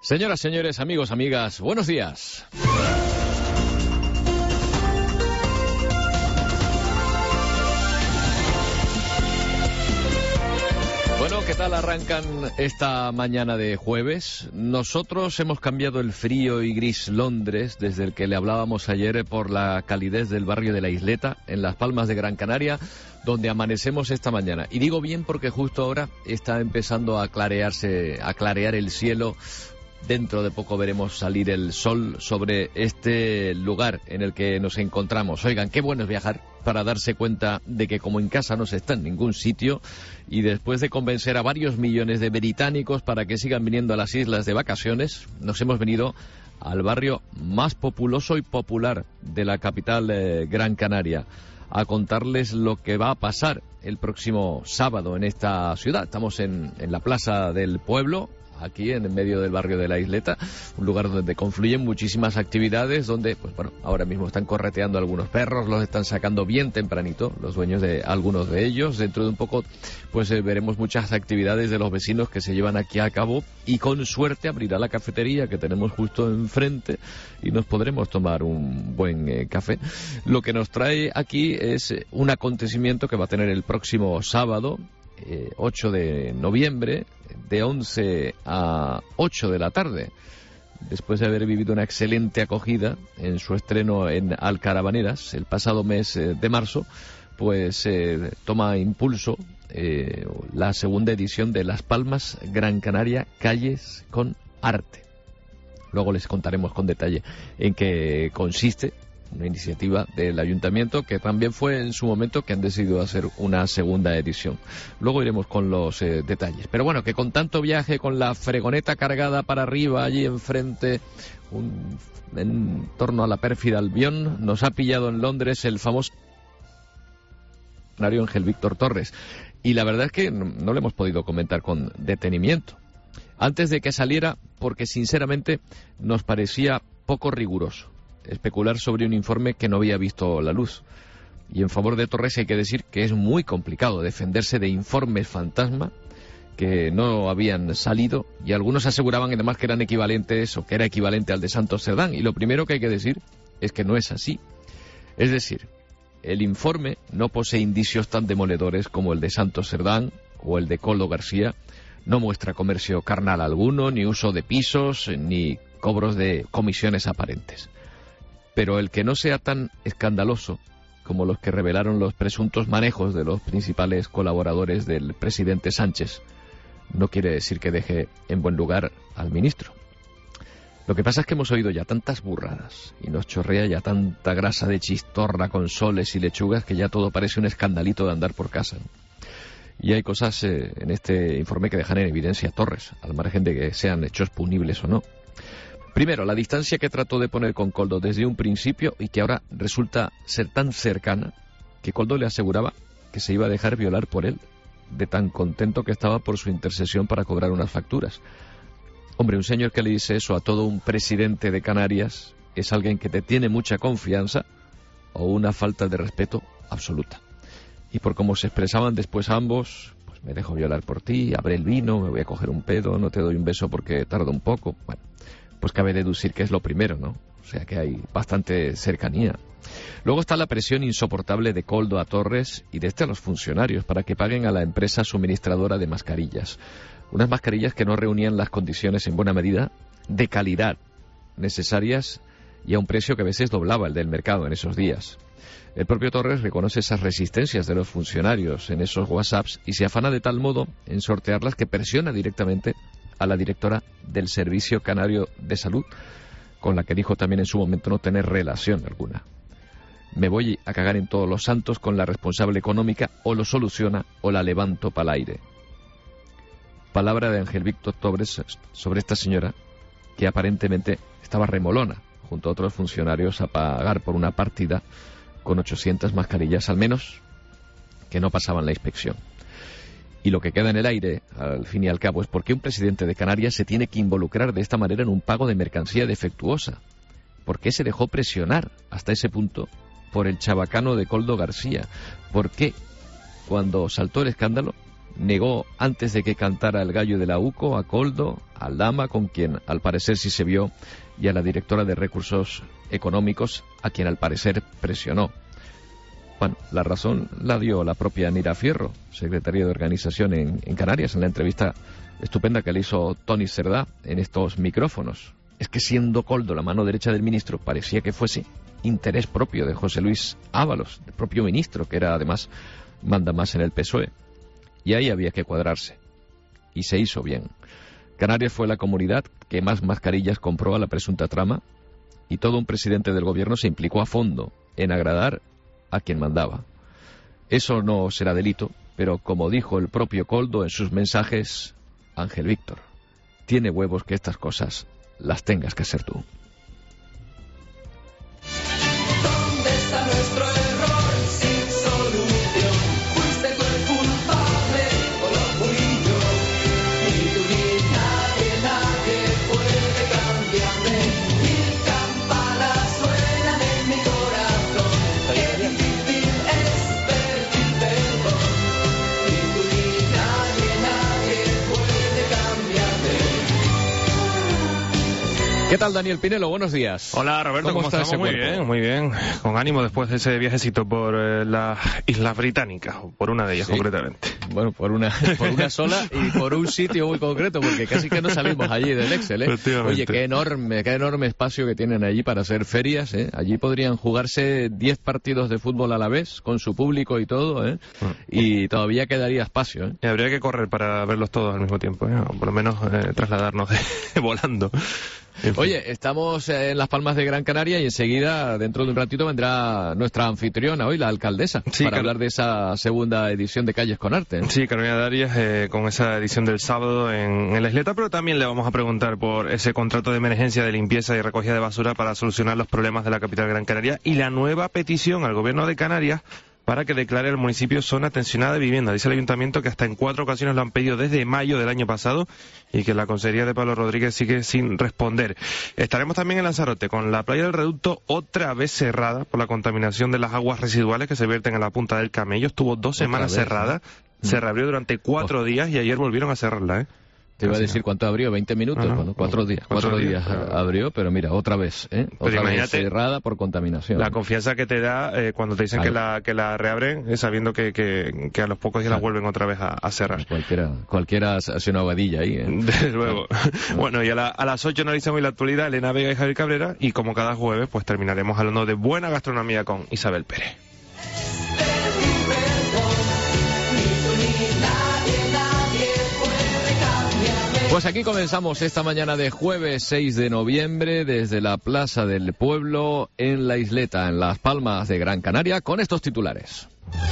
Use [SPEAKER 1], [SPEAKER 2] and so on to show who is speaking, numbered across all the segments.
[SPEAKER 1] Señoras, señores, amigos, amigas, buenos días. Bueno, ¿qué tal arrancan esta mañana de jueves? Nosotros hemos cambiado el frío y gris Londres, desde el que le hablábamos ayer, por la calidez del barrio de la Isleta, en Las Palmas de Gran Canaria, donde amanecemos esta mañana. Y digo bien porque justo ahora está empezando a clarear el cielo. Dentro de poco veremos salir el sol sobre este lugar en el que nos encontramos. Oigan, qué bueno es viajar para darse cuenta de que como en casa no se está en ningún sitio, y después de convencer a varios millones de británicos para que sigan viniendo a las islas de vacaciones, nos hemos venido al barrio más populoso y popular de la capital Gran Canaria, a contarles lo que va a pasar el próximo sábado en esta ciudad. Estamos en la Plaza del Pueblo, aquí en medio del barrio de la Isleta, un lugar donde confluyen muchísimas actividades, donde, pues bueno, ahora mismo están correteando algunos perros, los están sacando bien tempranito, los dueños de algunos de ellos. Dentro de un poco, pues veremos muchas actividades de los vecinos que se llevan aquí a cabo, y con suerte abrirá la cafetería que tenemos justo enfrente y nos podremos tomar un buen café. Lo que nos trae aquí es un acontecimiento que va a tener el próximo sábado, 8 de noviembre, de 11 a 8 de la tarde. Después de haber vivido una excelente acogida en su estreno en Alcarabaneras el pasado mes de marzo, pues toma impulso la segunda edición de Las Palmas Gran Canaria Calles con Arte. Luego les contaremos con detalle en qué consiste, una iniciativa del ayuntamiento que también fue en su momento que han decidido hacer una segunda edición. Luego iremos con los detalles. Pero bueno, que con tanto viaje, con la fregoneta cargada para arriba allí enfrente, en torno a la pérfida Albión, nos ha pillado en Londres el famoso Ángel Víctor Torres. Y la verdad es que no lo hemos podido comentar con detenimiento antes de que saliera, porque sinceramente nos parecía poco riguroso especular sobre un informe que no había visto la luz. Y en favor de Torres hay que decir que es muy complicado defenderse de informes fantasma que no habían salido, y algunos aseguraban además que eran equivalentes, o que era equivalente al de Santos Cerdán, y lo primero que hay que decir es que no es así. Es decir, el informe no posee indicios tan demoledores como el de Santos Cerdán o el de Koldo García, no muestra comercio carnal alguno, ni uso de pisos, ni cobros de comisiones aparentes. Pero el que no sea tan escandaloso como los que revelaron los presuntos manejos de los principales colaboradores del presidente Sánchez no quiere decir que deje en buen lugar al ministro. Lo que pasa es que hemos oído ya tantas burradas y nos chorrea ya tanta grasa de chistorra con soles y lechugas que ya todo parece un escandalito de andar por casa, ¿no? Y hay cosas en este informe que dejan en evidencia a Torres, al margen de que sean hechos punibles o no. Primero, la distancia que trató de poner con Koldo desde un principio, y que ahora resulta ser tan cercana, que Koldo le aseguraba que se iba a dejar violar por él, de tan contento que estaba por su intercesión para cobrar unas facturas. Hombre, un señor que le dice eso a todo un presidente de Canarias es alguien que te tiene mucha confianza o una falta de respeto absoluta. Y por cómo se expresaban después ambos, pues me dejo violar por ti, abre el vino, me voy a coger un pedo, no te doy un beso porque tarda un poco. Bueno, pues cabe deducir que es lo primero, ¿no? O sea que hay bastante cercanía. Luego está la presión insoportable de Koldo a Torres y de a los funcionarios para que paguen a la empresa suministradora de mascarillas. Unas mascarillas que no reunían las condiciones en buena medida de calidad necesarias y a un precio que a veces doblaba el del mercado en esos días. El propio Torres reconoce esas resistencias de los funcionarios en esos WhatsApps y se afana de tal modo en sortearlas que presiona directamente a la directora del Servicio Canario de Salud, con la que dijo también en su momento no tener relación alguna. Me voy a cagar en todos los santos con la responsable económica, o lo soluciona o la levanto para el aire. Palabra de Ángel Víctor Torres sobre esta señora, que aparentemente estaba remolona junto a otros funcionarios a pagar por una partida con 800 mascarillas al menos que no pasaban la inspección. Y lo que queda en el aire, al fin y al cabo, es por qué un presidente de Canarias se tiene que involucrar de esta manera en un pago de mercancía defectuosa. ¿Por qué se dejó presionar hasta ese punto por el chabacano de Koldo García? ¿Por qué, cuando saltó el escándalo, negó antes de que cantara el gallo de la UCO a Koldo Aldama, con quien al parecer sí se vio, y a la directora de Recursos Económicos, a quien al parecer presionó. Bueno, la razón la dio la propia Nira Fierro, secretaria de Organización en Canarias, en la entrevista estupenda que le hizo Toni Cerdá en estos micrófonos. Es que siendo Koldo la mano derecha del ministro, parecía que fuese interés propio de José Luis Ábalos, el propio ministro, que era además manda más en el PSOE. Y ahí había que cuadrarse. Y se hizo bien. Canarias fue la comunidad que más mascarillas compró a la presunta trama, y todo un presidente del gobierno se implicó a fondo en agradar a quien mandaba. Eso no será delito, pero como dijo el propio Koldo en sus mensajes, Ángel Víctor, tiene huevos que estas cosas las tengas que hacer tú.
[SPEAKER 2] ¿Dónde está nuestro error sin solución? Fuiste tú el culpable, o lo fui yo. Ni tú ni nadie puede cambiarme. Mil campanas suenan en mi corazón. Qué difícil es pedir perdón. Ni tú ni nadie puede cambiarme.
[SPEAKER 1] ¿Qué tal, Daniel Pinelo? Buenos días.
[SPEAKER 3] Hola, Roberto, ¿cómo
[SPEAKER 1] está
[SPEAKER 3] estamos? Muy bien. Con ánimo después de ese viajecito por las Islas Británicas, o por una de ellas concretamente.
[SPEAKER 1] Bueno, por una sola y por un sitio muy concreto, porque casi que no salimos allí del Excel, ¿eh? Oye, qué enorme espacio que tienen allí para hacer ferias, ¿eh? Allí podrían jugarse 10 partidos de fútbol a la vez, con su público y todo, ¿eh? Y todavía quedaría espacio, ¿eh?
[SPEAKER 3] Y habría que correr para verlos todos al mismo tiempo, ¿eh? O por lo menos trasladarnos volando.
[SPEAKER 1] Oye, estamos en Las Palmas de Gran Canaria y enseguida, dentro de un ratito, vendrá nuestra anfitriona hoy, la alcaldesa, para hablar de esa segunda edición de Calles con Arte.
[SPEAKER 3] Sí, Carolina Darias, con esa edición del sábado en la Isleta, pero también le vamos a preguntar por ese contrato de emergencia de limpieza y recogida de basura para solucionar los problemas de la capital Gran Canaria y la nueva petición al gobierno de Canarias para que declare el municipio zona tensionada de vivienda. Dice el ayuntamiento que hasta en 4 ocasiones lo han pedido desde mayo del año pasado y que la consejería de Pablo Rodríguez sigue sin responder. Estaremos también en Lanzarote con la playa del Reducto otra vez cerrada por la contaminación de las aguas residuales que se vierten en la Punta del Camello. Estuvo 2 semanas cerrada, se reabrió durante 4 días y ayer volvieron a cerrarla, ¿eh?
[SPEAKER 1] Te iba a decir cuánto abrió, 20 minutos, bueno, 4 días. 4 días abrió, pero mira, otra vez, ¿eh? Otra vez cerrada por contaminación.
[SPEAKER 3] La confianza que te da cuando te dicen que la reabren, sabiendo que a los pocos días la vuelven otra vez a cerrar.
[SPEAKER 1] Cualquiera hace una vadilla ahí, ¿eh?
[SPEAKER 3] Desde luego. Bueno, y a las 8 analizamos la actualidad, Elena Vega y Javier Cabrera, y como cada jueves, pues terminaremos hablando de buena gastronomía con Isabel Pérez.
[SPEAKER 1] Pues aquí comenzamos esta mañana de jueves 6 de noviembre desde la Plaza del Pueblo en la Isleta, en Las Palmas de Gran Canaria, con estos titulares.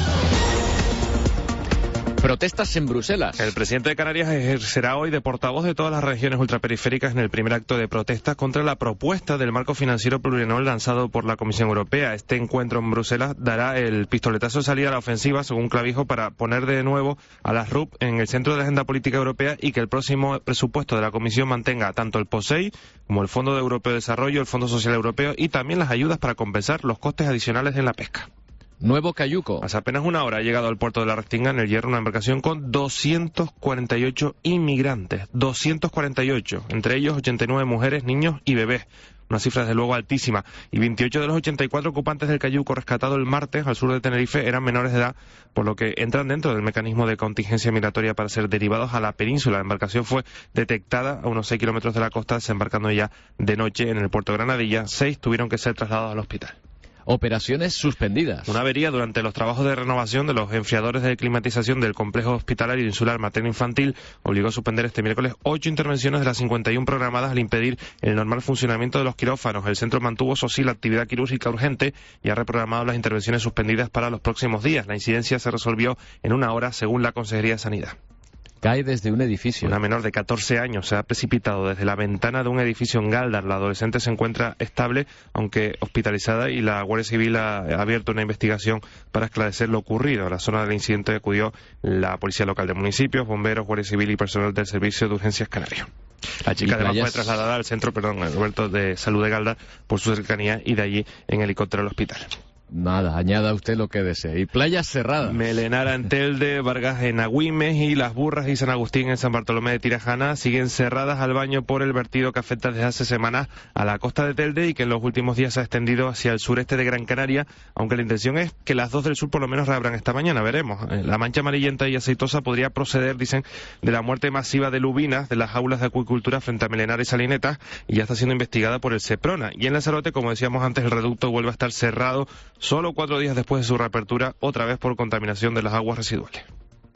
[SPEAKER 1] Protestas en Bruselas.
[SPEAKER 3] El presidente de Canarias ejercerá hoy de portavoz de todas las regiones ultraperiféricas en el primer acto de protesta contra la propuesta del marco financiero plurianual lanzado por la Comisión Europea. Este encuentro en Bruselas dará el pistoletazo de salida a la ofensiva, según Clavijo, para poner de nuevo a las RUP en el centro de la agenda política europea y que el próximo presupuesto de la Comisión mantenga tanto el POSEI como el Fondo Europeo de Desarrollo, el Fondo Social Europeo y también las ayudas para compensar los costes adicionales en la pesca.
[SPEAKER 1] Nuevo Cayuco.
[SPEAKER 3] Hace apenas una hora ha llegado al puerto de la Restinga, en el Hierro, una embarcación con 248 inmigrantes. 248, entre ellos 89 mujeres, niños y bebés. Una cifra desde luego altísima. Y 28 de los 84 ocupantes del Cayuco rescatado el martes al sur de Tenerife eran menores de edad, por lo que entran dentro del mecanismo de contingencia migratoria para ser derivados a la península. La embarcación fue detectada a unos 6 kilómetros de la costa, desembarcando ya de noche en el puerto de Granadilla. 6 tuvieron que ser trasladados al hospital.
[SPEAKER 1] Operaciones suspendidas.
[SPEAKER 3] Una avería durante los trabajos de renovación de los enfriadores de climatización del complejo hospitalario insular materno-infantil obligó a suspender este miércoles 8 intervenciones de las 51 programadas al impedir el normal funcionamiento de los quirófanos. El centro mantuvo, eso sí, la actividad quirúrgica urgente y ha reprogramado las intervenciones suspendidas para los próximos días. La incidencia se resolvió en 1 hora, según la Consejería de Sanidad.
[SPEAKER 1] Cae desde un edificio.
[SPEAKER 3] Una menor de 14 años se ha precipitado desde la ventana de un edificio en Galdar. La adolescente se encuentra estable, aunque hospitalizada, y la Guardia Civil ha abierto una investigación para esclarecer lo ocurrido. A la zona del incidente acudió la Policía Local de Municipios, bomberos, Guardia Civil y personal del Servicio de Urgencias Canario. La chica además fue trasladada al centro, Roberto, de Salud de Galdar por su cercanía y de allí en helicóptero al hospital.
[SPEAKER 1] Nada, añada usted lo que desee. Y playas cerradas.
[SPEAKER 3] Melenara en Telde, Vargas en Agüimes y Las Burras y San Agustín en San Bartolomé de Tirajana siguen cerradas al baño por el vertido que afecta desde hace semanas a la costa de Telde y que en los últimos días se ha extendido hacia el sureste de Gran Canaria, aunque la intención es que las 2 del sur por lo menos reabran esta mañana, veremos. La mancha amarillenta y aceitosa podría proceder, dicen, de la muerte masiva de lubinas de las aulas de acuicultura frente a Melenara y Salinetas y ya está siendo investigada por el Seprona. Y en Lanzarote, como decíamos antes, el reducto vuelve a estar cerrado solo 4 días después de su reapertura, otra vez por contaminación de las aguas residuales.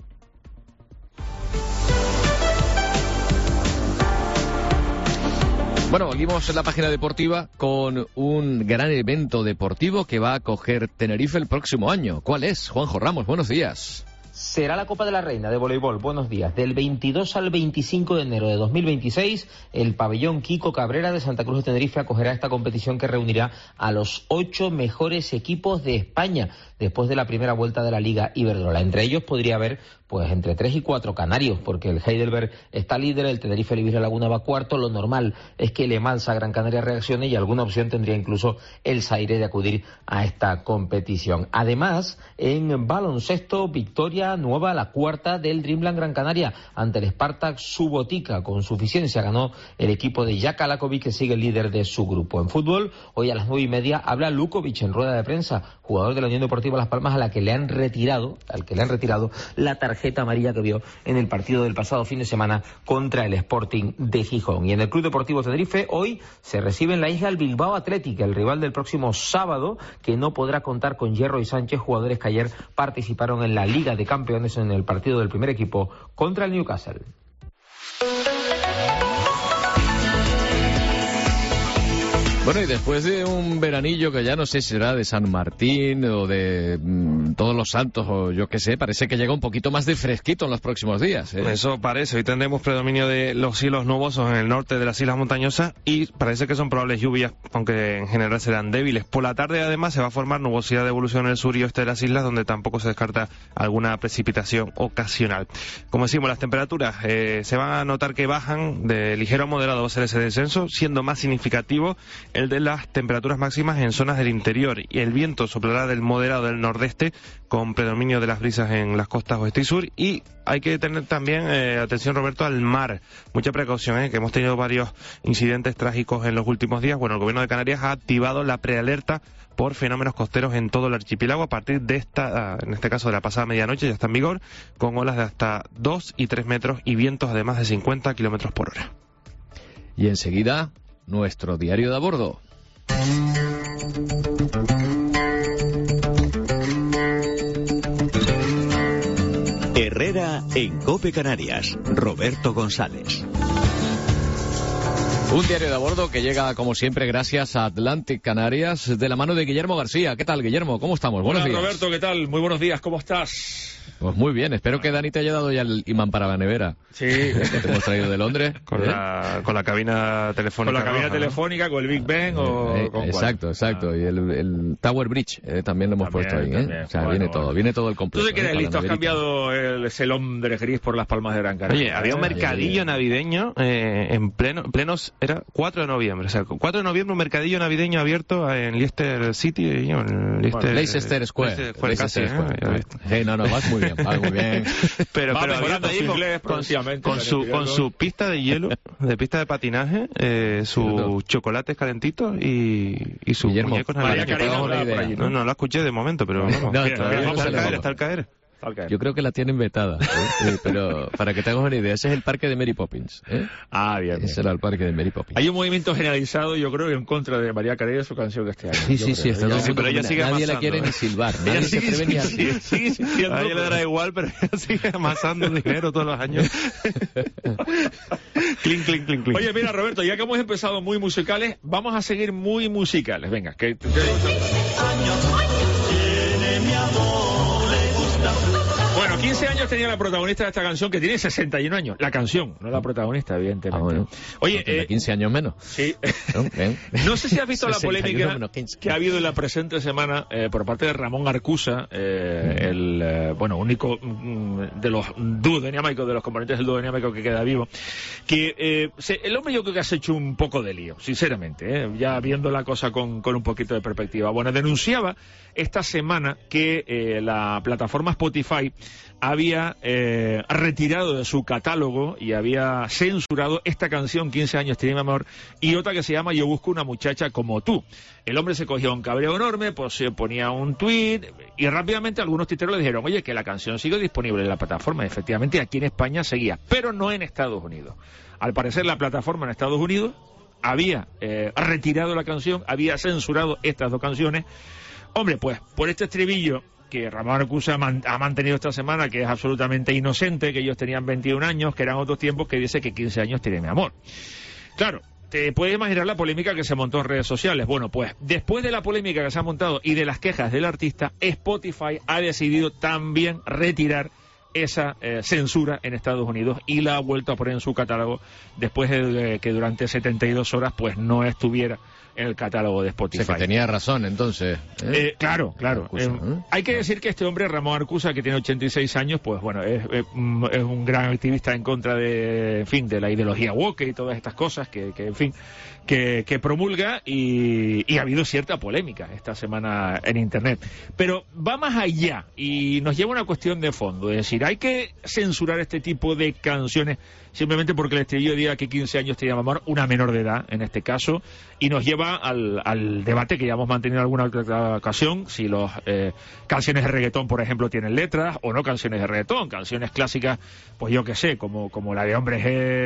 [SPEAKER 1] Bueno, seguimos en la página deportiva con un gran evento deportivo que va a acoger Tenerife el próximo año. ¿Cuál es? Juanjo Ramos, buenos días.
[SPEAKER 4] Será la Copa de la Reina de voleibol. Buenos días. Del 22 al 25 de enero de 2026, el pabellón Kiko Cabrera de Santa Cruz de Tenerife acogerá esta competición que reunirá a los 8 mejores equipos de España después de la primera vuelta de la Liga Iberdrola. Entre ellos podría haber pues entre 3 y 4 canarios, porque el Heidelberg está líder, el Tenerife Livre Laguna va cuarto. Lo normal es que Le Mans a Gran Canaria reaccione y alguna opción tendría incluso el Zaire de acudir a esta competición. Además, en baloncesto, victoria nueva, la cuarta del Dreamland Gran Canaria ante el Spartak Subotica. Con suficiencia ganó el equipo de Jack Alakovic, que sigue el líder de su grupo. En fútbol, hoy a las 9:30 habla Lukovic en rueda de prensa, jugador de la Unión Deportiva Las Palmas, al que le han retirado la tarjeta amarilla que vio en el partido del pasado fin de semana contra el Sporting de Gijón. Y en el Club Deportivo Tenerife hoy se recibe en la isla el Bilbao Athletic, el rival del próximo sábado, que no podrá contar con Hierro y Sánchez, jugadores que ayer participaron en la Liga de Campeones en el partido del primer equipo contra el Newcastle.
[SPEAKER 1] Bueno, y después de un veranillo que ya no sé si será de San Martín o de Todos los Santos o yo qué sé, parece que llega un poquito más de fresquito en los próximos días, ¿eh?
[SPEAKER 3] Eso parece. Hoy tendremos predominio de los cielos nubosos en el norte de las islas montañosas y parece que son probables lluvias, aunque en general serán débiles. Por la tarde, además, se va a formar nubosidad de evolución en el sur y oeste de las islas, donde tampoco se descarta alguna precipitación ocasional. Como decimos, las temperaturas se van a notar que bajan, de ligero a moderado va a ser ese descenso, siendo más significativo el de las temperaturas máximas en zonas del interior, y el viento soplará del moderado del nordeste con predominio de las brisas en las costas oeste y sur. Y hay que tener también atención, Roberto, al mar, mucha precaución, que hemos tenido varios incidentes trágicos en los últimos días. Bueno, el gobierno de Canarias ha activado la prealerta por fenómenos costeros en todo el archipiélago a partir de en este caso de la pasada medianoche, ya está en vigor, con olas de hasta 2 y 3 metros y vientos de más de 50 kilómetros por hora.
[SPEAKER 1] Y enseguida, nuestro diario de a bordo.
[SPEAKER 5] Herrera en COPE Canarias. Roberto González.
[SPEAKER 1] Un diario de a bordo que llega, como siempre, gracias a Atlantic Canarias, de la mano de Guillermo García. ¿Qué tal, Guillermo? ¿Cómo estamos? Buenos días.
[SPEAKER 6] Roberto, ¿qué tal? Muy buenos días, ¿cómo estás?
[SPEAKER 1] Pues muy bien, espero que Dani te haya dado ya el imán para la nevera.
[SPEAKER 6] Sí.
[SPEAKER 1] Que te hemos traído de Londres.
[SPEAKER 3] Con la cabina telefónica.
[SPEAKER 6] Con la cabina
[SPEAKER 3] roja,
[SPEAKER 6] telefónica, con el Big Ben o con
[SPEAKER 1] exacto, exacto. Y el Tower Bridge también lo hemos puesto ahí.
[SPEAKER 6] También.
[SPEAKER 1] O sea,
[SPEAKER 6] Bueno,
[SPEAKER 1] viene todo el completo.
[SPEAKER 6] Tú te quedas listo, has
[SPEAKER 1] para la neverita.
[SPEAKER 6] cambiado ese Londres gris por las Palmas de Gran Canaria.
[SPEAKER 3] Oye, había un mercadillo navideño en plenos, era 4 de noviembre, o sea, 4 de noviembre un mercadillo navideño abierto en Leicester City, en
[SPEAKER 1] Leicester Square.
[SPEAKER 3] Leicester Square.
[SPEAKER 1] No, vas muy bien, vas muy bien.
[SPEAKER 3] Pero
[SPEAKER 6] Va
[SPEAKER 3] había
[SPEAKER 6] mejorando
[SPEAKER 3] ahí
[SPEAKER 6] su inglés progresivamente,
[SPEAKER 3] con su pista de hielo, de pista de patinaje, sus chocolates calentitos y sus
[SPEAKER 1] Guillermo,
[SPEAKER 3] muñecos
[SPEAKER 6] María
[SPEAKER 3] navideños.
[SPEAKER 6] Karina
[SPEAKER 1] una
[SPEAKER 6] andaba por
[SPEAKER 1] idea.
[SPEAKER 6] allí,
[SPEAKER 3] No la escuché de momento, pero vamos.
[SPEAKER 1] No,
[SPEAKER 6] Mira,
[SPEAKER 1] todavía
[SPEAKER 6] vamos
[SPEAKER 1] no
[SPEAKER 6] a
[SPEAKER 1] se le
[SPEAKER 3] Está
[SPEAKER 1] va.
[SPEAKER 3] al caer.
[SPEAKER 1] Yo creo que la tienen vetada. Pero para que te hagas una idea, ese es el parque de Mary Poppins.
[SPEAKER 6] Ah, bien.
[SPEAKER 1] Ese era el parque de Mary Poppins.
[SPEAKER 6] Hay un movimiento generalizado, yo creo, en contra de María Carey y su canción de este año.
[SPEAKER 1] Sí, está todo el mundo
[SPEAKER 3] pero ella
[SPEAKER 1] con
[SPEAKER 3] sigue
[SPEAKER 1] nadie la
[SPEAKER 3] amasando,
[SPEAKER 1] quiere ni silbar. Nadie se atreve ni a...
[SPEAKER 6] sigue sintiendo.
[SPEAKER 3] A ella le dará igual, pero ella sigue amasando dinero todos los años. Clink, clink, clink, clink.
[SPEAKER 6] Oye, mira, Roberto, ya que hemos empezado muy musicales, vamos a seguir muy musicales. Venga, Bueno, Bueno, 15 años tenía la protagonista de esta canción, que tiene 61 años. La canción, no la protagonista, evidentemente.
[SPEAKER 1] Bueno.
[SPEAKER 6] Oye,
[SPEAKER 1] Tiene 15 años menos.
[SPEAKER 6] sí.
[SPEAKER 1] Bien.
[SPEAKER 6] No sé si has visto la
[SPEAKER 1] 61
[SPEAKER 6] polémica
[SPEAKER 1] menos 15.
[SPEAKER 6] que ha habido en la presente semana por parte de Ramón Arcusa, el único de los dúo dinámicos, de los componentes del dúo dinámico que queda vivo, que el hombre yo creo que has hecho un poco de lío, sinceramente, ya viendo la cosa con un poquito de perspectiva. Bueno, denunciaba esta semana que la plataforma Spotify había retirado de su catálogo y había censurado esta canción 15 años tiene mi amor y otra que se llama Yo busco una muchacha como tú. El hombre se cogió un cabreo enorme, pues se ponía un tuit y rápidamente algunos tuiteros le dijeron, oye, que la canción sigue disponible en la plataforma. Y efectivamente aquí en España seguía, pero no en Estados Unidos. Al parecer la plataforma en Estados Unidos había retirado la canción, había censurado estas dos canciones. Hombre, pues por este estribillo que Ramón Arcusa ha mantenido esta semana, que es absolutamente inocente, que ellos tenían 21 años, que eran otros tiempos, que dice que 15 años tiene mi amor. Claro, te puedes imaginar la polémica que se montó en redes sociales. Bueno, pues después de la polémica que se ha montado y de las quejas del artista, Spotify ha decidido también retirar esa censura en Estados Unidos y la ha vuelto a poner en su catálogo después de que durante 72 horas pues no estuviera en el catálogo de Spotify.
[SPEAKER 1] O sea, que tenía razón, entonces.
[SPEAKER 6] Claro.
[SPEAKER 1] Arcusa,
[SPEAKER 6] Hay que decir que este hombre, Ramón Arcusa, que tiene 86 años, pues bueno, es un gran activista en contra de, en fin, de la ideología woke y todas estas cosas que en fin, que promulga y ha habido cierta polémica esta semana en Internet. Pero va más allá y nos lleva a una cuestión de fondo. Es decir, hay que censurar este tipo de canciones simplemente porque el estribillo diga que 15 años te llama amor, una menor de edad en este caso, y nos lleva al debate que ya hemos mantenido en alguna otra ocasión, si los canciones de reggaetón, por ejemplo, tienen letras o no canciones de reggaetón, canciones clásicas, pues yo qué sé, como la de Hombres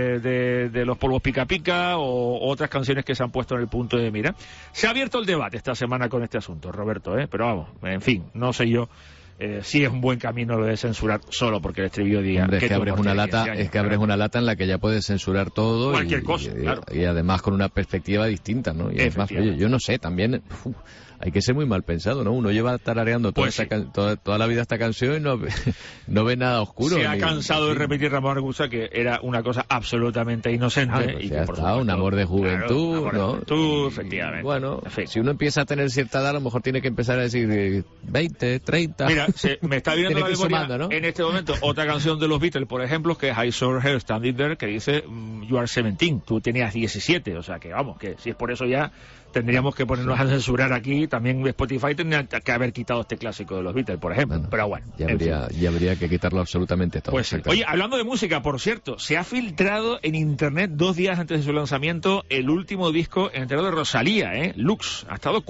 [SPEAKER 6] G de los Polvos Pica Pica o otras canciones que se han puesto en el punto de mira. Se ha abierto el debate esta semana con este asunto, Roberto, pero vamos, en fin, no sé yo si es un buen camino lo de censurar solo porque el estribillo diga.
[SPEAKER 1] Hombre,
[SPEAKER 6] que
[SPEAKER 1] es que abres una lata en la que ya puedes censurar todo
[SPEAKER 6] cualquier cosa, claro.
[SPEAKER 1] Y además con una perspectiva distinta, ¿no? Y además, oye, yo no sé, también hay que ser muy mal pensado, ¿no? Uno lleva tarareando toda la vida esta canción y no ve nada oscuro.
[SPEAKER 6] Se ha cansado de repetir Ramón Arcusa que era una cosa absolutamente inocente.
[SPEAKER 1] Y que, por supuesto, un amor de juventud,
[SPEAKER 6] claro,
[SPEAKER 1] ¿no?
[SPEAKER 6] Juventud, efectivamente.
[SPEAKER 1] Bueno,
[SPEAKER 6] en fin.
[SPEAKER 1] Si uno empieza a tener cierta edad, a lo mejor tiene que empezar a decir 20, 30...
[SPEAKER 6] Mira, me está viendo la memoria
[SPEAKER 1] sumando, ¿no?
[SPEAKER 6] En este momento otra canción de los Beatles, por ejemplo, que es I Saw Her Standing There, que dice You Are 17, tú tenías 17, o sea que vamos, que si es por eso ya tendríamos que ponernos a censurar aquí, también Spotify tendría que haber quitado este clásico de los Beatles, por ejemplo, pero bueno.
[SPEAKER 1] Ya habría que quitarlo absolutamente todo.
[SPEAKER 6] Pues, oye, hablando de música, por cierto, se ha filtrado en internet 2 días antes de su lanzamiento el último disco entero de Rosalía, Lux. Ha estado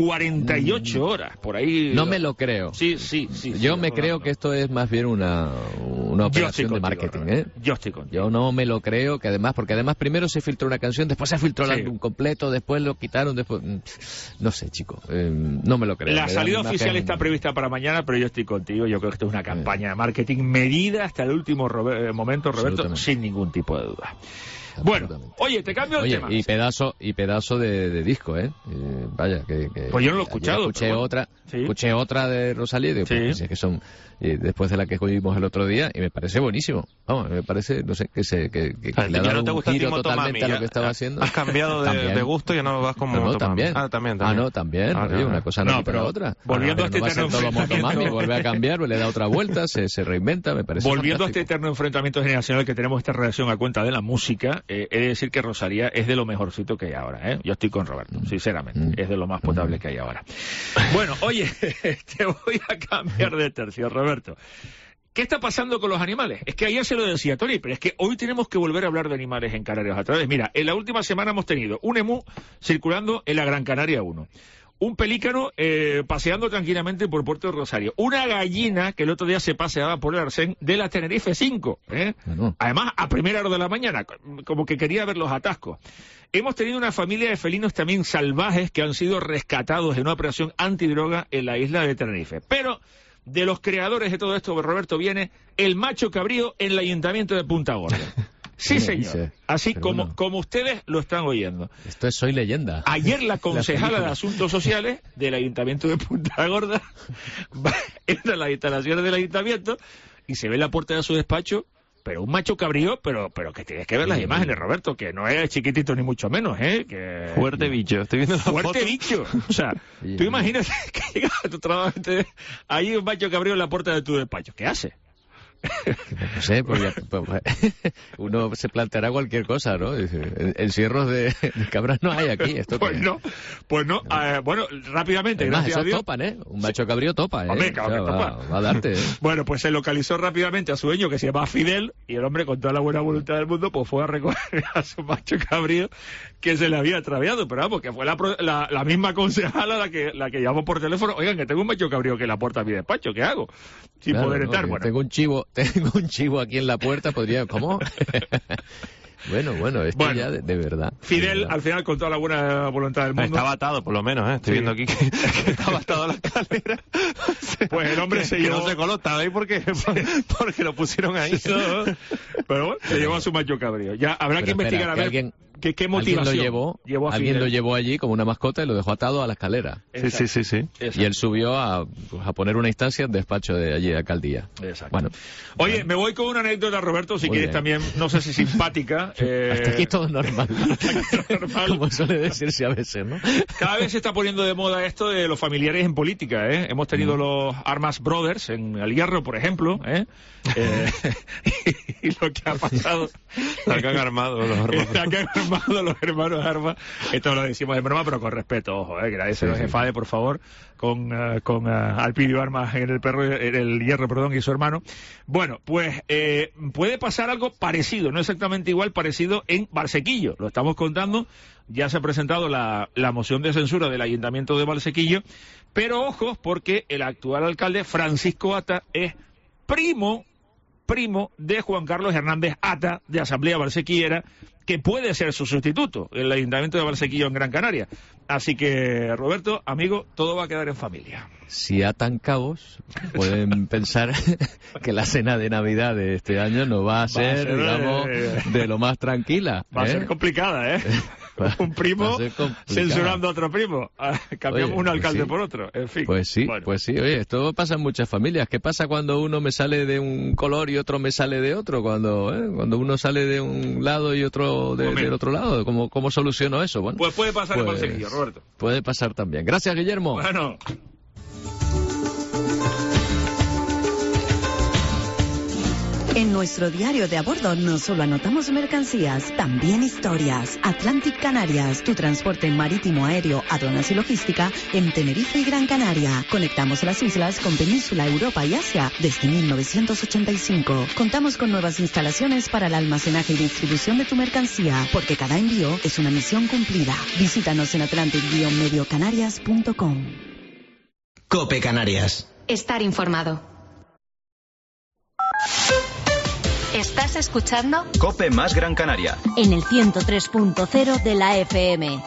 [SPEAKER 6] 48 horas por ahí.
[SPEAKER 1] No me lo creo.
[SPEAKER 6] Sí.
[SPEAKER 1] Yo me creo que esto es más bien una operación de marketing,
[SPEAKER 6] Yo estoy contigo.
[SPEAKER 1] Yo no me lo creo, porque además primero se filtró una canción, después se filtró el álbum completo, después lo quitaron, después... No sé, chico, no me lo creo.
[SPEAKER 6] La salida oficial está prevista para mañana, pero yo estoy contigo. Yo creo que esto es una campaña de marketing medida hasta el último momento, Roberto, sin ningún tipo de duda. Bueno, oye, te cambio el tema.
[SPEAKER 1] Y pedazo de disco, vaya, que
[SPEAKER 6] pues yo no lo he escuchado.
[SPEAKER 1] Escuché otra de Rosalía, digo, pues, es que son después de la que oímos el otro día, y me parece buenísimo. Vamos, me parece, no sé, que le ha dado un giro totalmente a lo que estaba haciendo.
[SPEAKER 3] Has cambiado de gusto y ya no vas como
[SPEAKER 1] Motomami. También. Oye, una cosa no quita la otra.
[SPEAKER 6] Volviendo a este eterno
[SPEAKER 1] enfrentamiento. Vuelve a cambiar, le da otra vuelta, se reinventa, me parece
[SPEAKER 6] Volviendo
[SPEAKER 1] fantástico.
[SPEAKER 6] a este eterno enfrentamiento generacional que tenemos esta relación a cuenta de la música, he de decir que Rosalía es de lo mejorcito que hay ahora, Yo estoy con Roberto, sinceramente, es de lo más potable que hay ahora. Bueno, oye, te voy a cambiar de tercio, Roberto. ¿Qué está pasando con los animales? Es que ayer se lo decía Tony, pero es que hoy tenemos que volver a hablar de animales en Canarias a través. Mira, en la última semana hemos tenido un emú circulando en la Gran Canaria 1. Un pelícano paseando tranquilamente por Puerto de Rosario. Una gallina que el otro día se paseaba por el Arsén de la Tenerife 5. Bueno. Además, a primera hora de la mañana, como que quería ver los atascos. Hemos tenido una familia de felinos también salvajes que han sido rescatados en una operación antidroga en la isla de Tenerife. Pero de los creadores de todo esto, Roberto, viene el macho cabrío en el ayuntamiento de Punta Gorda. Sí, señor. Así como ustedes lo están oyendo.
[SPEAKER 1] Esto es Soy Leyenda.
[SPEAKER 6] Ayer la concejala de Asuntos Sociales del Ayuntamiento de Punta Gorda entra en las instalaciones del ayuntamiento y se ve la puerta de su despacho, pero un macho cabrío, pero que tienes que ver las imágenes, Roberto, que no es chiquitito ni mucho menos, que
[SPEAKER 3] Fuerte bicho, estoy viendo la
[SPEAKER 6] fuerte
[SPEAKER 3] foto.
[SPEAKER 6] bicho. O sea, tú imagínate que llegas a tu trabajo y te ves ahí un macho cabrío en la puerta de tu despacho. ¿Qué hace?
[SPEAKER 1] No sé, pues uno se planteará cualquier cosa, ¿no? Encierros de cabras no hay aquí. ¿Esto
[SPEAKER 6] Pues
[SPEAKER 1] qué?
[SPEAKER 6] no. Bueno, rápidamente,
[SPEAKER 1] Además,
[SPEAKER 6] gracias a
[SPEAKER 1] esos
[SPEAKER 6] Dios.
[SPEAKER 1] topan, ¿eh? Un macho cabrío topa, ¿eh?
[SPEAKER 6] Hombre, claro que topa.
[SPEAKER 1] Va a darte, ¿eh?
[SPEAKER 6] Bueno, pues se localizó rápidamente a su dueño, que se llama Fidel, y el hombre, con toda la buena voluntad del mundo, pues fue a recoger a su macho cabrío que se le había extraviado. Pero vamos, que fue la misma concejala la que llamó por teléfono. Oigan, que tengo un macho cabrío que en la puerta de mi despacho, ¿qué hago? Sin
[SPEAKER 1] Claro,
[SPEAKER 6] poder
[SPEAKER 1] no,
[SPEAKER 6] entrar.
[SPEAKER 1] que
[SPEAKER 6] Bueno,
[SPEAKER 1] tengo un chivo aquí en la puerta, podría... ¿Cómo? Bueno, esto
[SPEAKER 6] Bueno,
[SPEAKER 1] ya de verdad.
[SPEAKER 6] Fidel,
[SPEAKER 1] de verdad.
[SPEAKER 6] al final, con toda la buena voluntad del mundo...
[SPEAKER 3] Estaba atado, por lo menos, ¿eh? Estoy
[SPEAKER 6] Sí.
[SPEAKER 3] viendo aquí que estaba atado a la escalera.
[SPEAKER 6] Pues el hombre se
[SPEAKER 3] que
[SPEAKER 6] llevó...
[SPEAKER 3] no se coló, estaba ahí porque lo pusieron ahí.
[SPEAKER 6] Pero bueno, se llevó a su macho cabrío. Ya habrá
[SPEAKER 1] Pero
[SPEAKER 6] que investigar
[SPEAKER 1] espera,
[SPEAKER 6] a
[SPEAKER 1] que
[SPEAKER 6] ver
[SPEAKER 1] alguien-
[SPEAKER 6] qué motivación
[SPEAKER 1] Alguien
[SPEAKER 6] a
[SPEAKER 1] lo
[SPEAKER 6] Fidel.
[SPEAKER 1] llevó allí como una mascota y lo dejó atado a la escalera.
[SPEAKER 3] Sí.
[SPEAKER 1] Y él subió a poner una instancia en despacho de allí de alcaldía.
[SPEAKER 6] Exacto.
[SPEAKER 1] Bueno,
[SPEAKER 6] Oye, me voy con una anécdota, Roberto, si
[SPEAKER 1] Muy
[SPEAKER 6] quieres
[SPEAKER 1] bien.
[SPEAKER 6] también, no sé si simpática.
[SPEAKER 1] hasta aquí todo normal.
[SPEAKER 6] normal.
[SPEAKER 1] Como suele decirse a veces, ¿no?
[SPEAKER 6] Cada vez se está poniendo de moda esto de los familiares en política, ¿eh? Hemos tenido los Armas Brothers en El Hierro, por ejemplo, ¿eh? Y lo que ha pasado...
[SPEAKER 3] La que han armado los hermanos.
[SPEAKER 6] La que han armado los hermanos Armas. Esto lo decimos en broma, pero con respeto, ojo, que nadie se nos enfade, por favor, con Alpidio Armas en el Hierro, perdón, y su hermano. Bueno, pues puede pasar algo parecido, no exactamente igual, parecido en Valsequillo. Lo estamos contando, ya se ha presentado la moción de censura del Ayuntamiento de Valsequillo, pero ojo, porque el actual alcalde, Francisco Ata, es primo de Juan Carlos Hernández Ata, de Asamblea Valsequillera, que puede ser su sustituto en el Ayuntamiento de Valsequillo en Gran Canaria. Así que, Roberto, amigo, todo va a quedar en familia.
[SPEAKER 1] Si atan cabos, pueden pensar que la cena de Navidad de este año no va a ser, digamos, de lo más tranquila.
[SPEAKER 6] Va a ser complicada, ¿eh? Un primo
[SPEAKER 1] Va a ser complicado.
[SPEAKER 6] censurando a otro primo. Cambiamos
[SPEAKER 1] Oye,
[SPEAKER 6] un alcalde
[SPEAKER 1] pues sí.
[SPEAKER 6] por otro. En fin.
[SPEAKER 1] Pues sí,
[SPEAKER 6] Bueno.
[SPEAKER 1] Oye, esto pasa en muchas familias. ¿Qué pasa cuando uno me sale de un color y otro me sale de otro? Cuando uno sale de un lado y otro del otro lado. ¿Cómo soluciono eso? Bueno,
[SPEAKER 6] Pues puede pasar en
[SPEAKER 1] pues,
[SPEAKER 6] Valsequillo, Roberto.
[SPEAKER 1] puede pasar también. Gracias, Guillermo.
[SPEAKER 6] Bueno.
[SPEAKER 7] En nuestro diario de a bordo no solo anotamos mercancías, también historias. Atlantic Canarias, tu transporte marítimo, aéreo, aduanas y logística en Tenerife y Gran Canaria. Conectamos las islas con Península, Europa y Asia desde 1985. Contamos con nuevas instalaciones para el almacenaje y distribución de tu mercancía, porque cada envío es una misión cumplida. Visítanos en atlantic-mediocanarias.com.
[SPEAKER 8] Cope Canarias.
[SPEAKER 9] Estar informado. ¿Estás escuchando?
[SPEAKER 10] Cope más Gran Canaria.
[SPEAKER 11] En el 103.0 de la FM.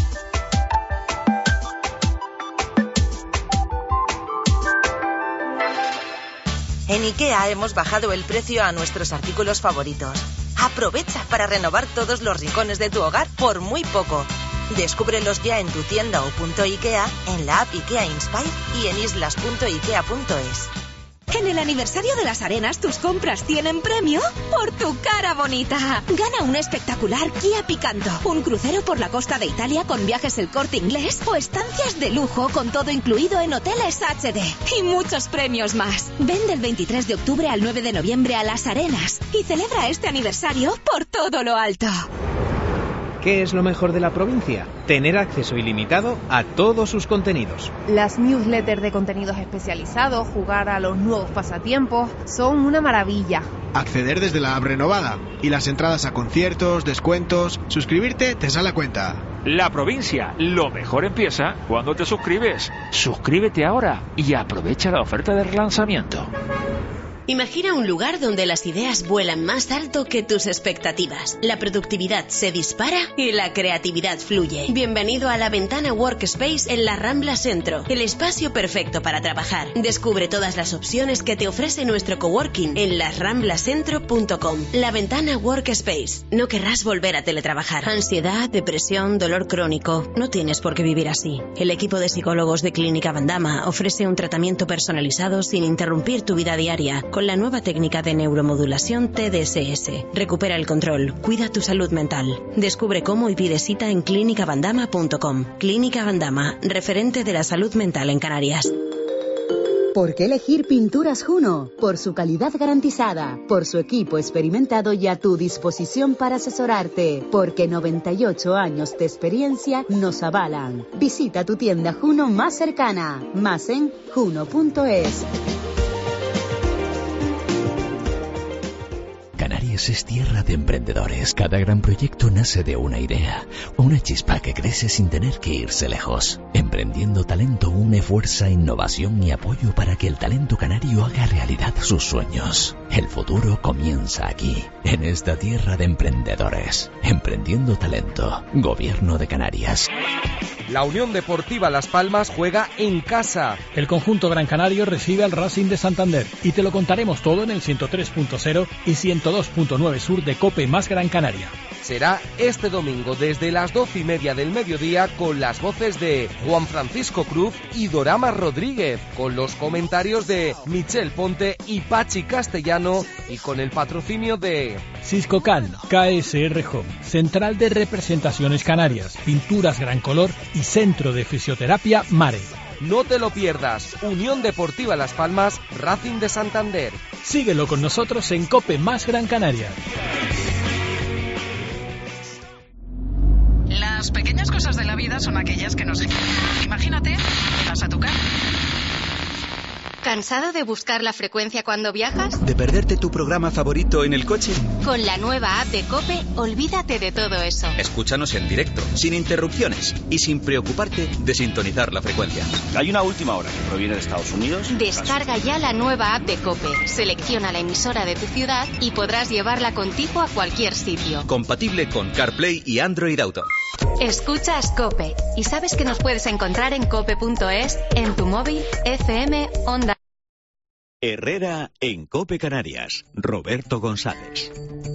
[SPEAKER 12] En IKEA hemos bajado el precio a nuestros artículos favoritos. Aprovecha para renovar todos los rincones de tu hogar por muy poco. Descúbrelos ya en tu tienda o punto IKEA, en la app IKEA Inspire y en islas.ikea.es.
[SPEAKER 13] En el aniversario de las Arenas, tus compras tienen premio por tu cara bonita. Gana un espectacular Kia Picanto, un crucero por la costa de Italia con viajes El Corte Inglés o estancias de lujo con todo incluido en hoteles HD. Y muchos premios más. Ven del 23 de octubre al 9 de noviembre a las Arenas y celebra este aniversario por todo lo alto.
[SPEAKER 14] ¿Qué es lo mejor de la provincia? Tener acceso ilimitado a todos sus contenidos.
[SPEAKER 15] Las newsletters de contenidos especializados, jugar a los nuevos pasatiempos, son una maravilla.
[SPEAKER 16] Acceder desde la app renovada y las entradas a conciertos, descuentos, suscribirte te sale a cuenta.
[SPEAKER 6] La provincia, lo mejor empieza cuando te suscribes. Suscríbete ahora y aprovecha la oferta de relanzamiento.
[SPEAKER 17] Imagina un lugar donde las ideas vuelan más alto que tus expectativas. La productividad se dispara y la creatividad fluye. Bienvenido a La Ventana Workspace en la Rambla Centro, el espacio perfecto para trabajar. Descubre todas las opciones que te ofrece nuestro coworking en lasramblacentro.com. La Ventana Workspace. No querrás volver a teletrabajar. Ansiedad, depresión, dolor crónico. No tienes por qué vivir así. El equipo de psicólogos de Clínica Bandama ofrece un tratamiento personalizado sin interrumpir tu vida diaria. con la nueva técnica de neuromodulación TDSS. Recupera el control, cuida tu salud mental. Descubre cómo y pide cita en clinicabandama.com. Clínica Bandama, referente de la salud mental en Canarias.
[SPEAKER 10] ¿Por qué elegir Pinturas Juno? Por su calidad garantizada, por su equipo experimentado y a tu disposición para asesorarte, porque 98 años de experiencia nos avalan. Visita tu tienda Juno más cercana, más en juno.es.
[SPEAKER 18] Canarias es tierra de emprendedores. Cada gran proyecto nace de una idea, una chispa que crece sin tener que irse lejos. Emprendiendo Talento une fuerza, innovación y apoyo para que el talento canario haga realidad sus sueños. El futuro comienza aquí, en esta tierra de emprendedores. Emprendiendo Talento, Gobierno de Canarias.
[SPEAKER 19] La Unión Deportiva Las Palmas juega en casa.
[SPEAKER 20] El conjunto Gran Canario recibe al Racing de Santander y te lo contaremos todo en el 103.0 y 102.9 sur de COPE más Gran Canaria.
[SPEAKER 19] Será este domingo desde las 12:30 del mediodía con las voces de Juan Francisco Cruz y Dorama Rodríguez, con los comentarios de Michel Ponte y Pachi Castellano y con el patrocinio de
[SPEAKER 20] Siscocan, KSR Home, Central de Representaciones Canarias, Pinturas Gran Color y Centro de Fisioterapia Mare.
[SPEAKER 19] No te lo pierdas, Unión Deportiva Las Palmas, Racing de Santander.
[SPEAKER 20] Síguelo con nosotros en COPE más Gran Canaria.
[SPEAKER 21] Las pequeñas cosas de la vida son aquellas que nos... Imagínate, llegas a tu casa.
[SPEAKER 9] ¿Cansado de buscar la frecuencia cuando viajas?
[SPEAKER 22] ¿De perderte tu programa favorito en el coche?
[SPEAKER 9] Con la nueva app de COPE, olvídate de todo eso.
[SPEAKER 22] Escúchanos en directo, sin interrupciones y sin preocuparte de sintonizar la frecuencia.
[SPEAKER 23] Hay una última hora que proviene de Estados Unidos.
[SPEAKER 9] Descarga ya la nueva app de COPE. Selecciona la emisora de tu ciudad y podrás llevarla contigo a cualquier sitio.
[SPEAKER 22] Compatible con CarPlay y Android Auto.
[SPEAKER 9] Escuchas COPE y sabes que nos puedes encontrar en cope.es, en tu móvil, FM, Onda.
[SPEAKER 5] Herrera en COPE Canarias. Roberto González.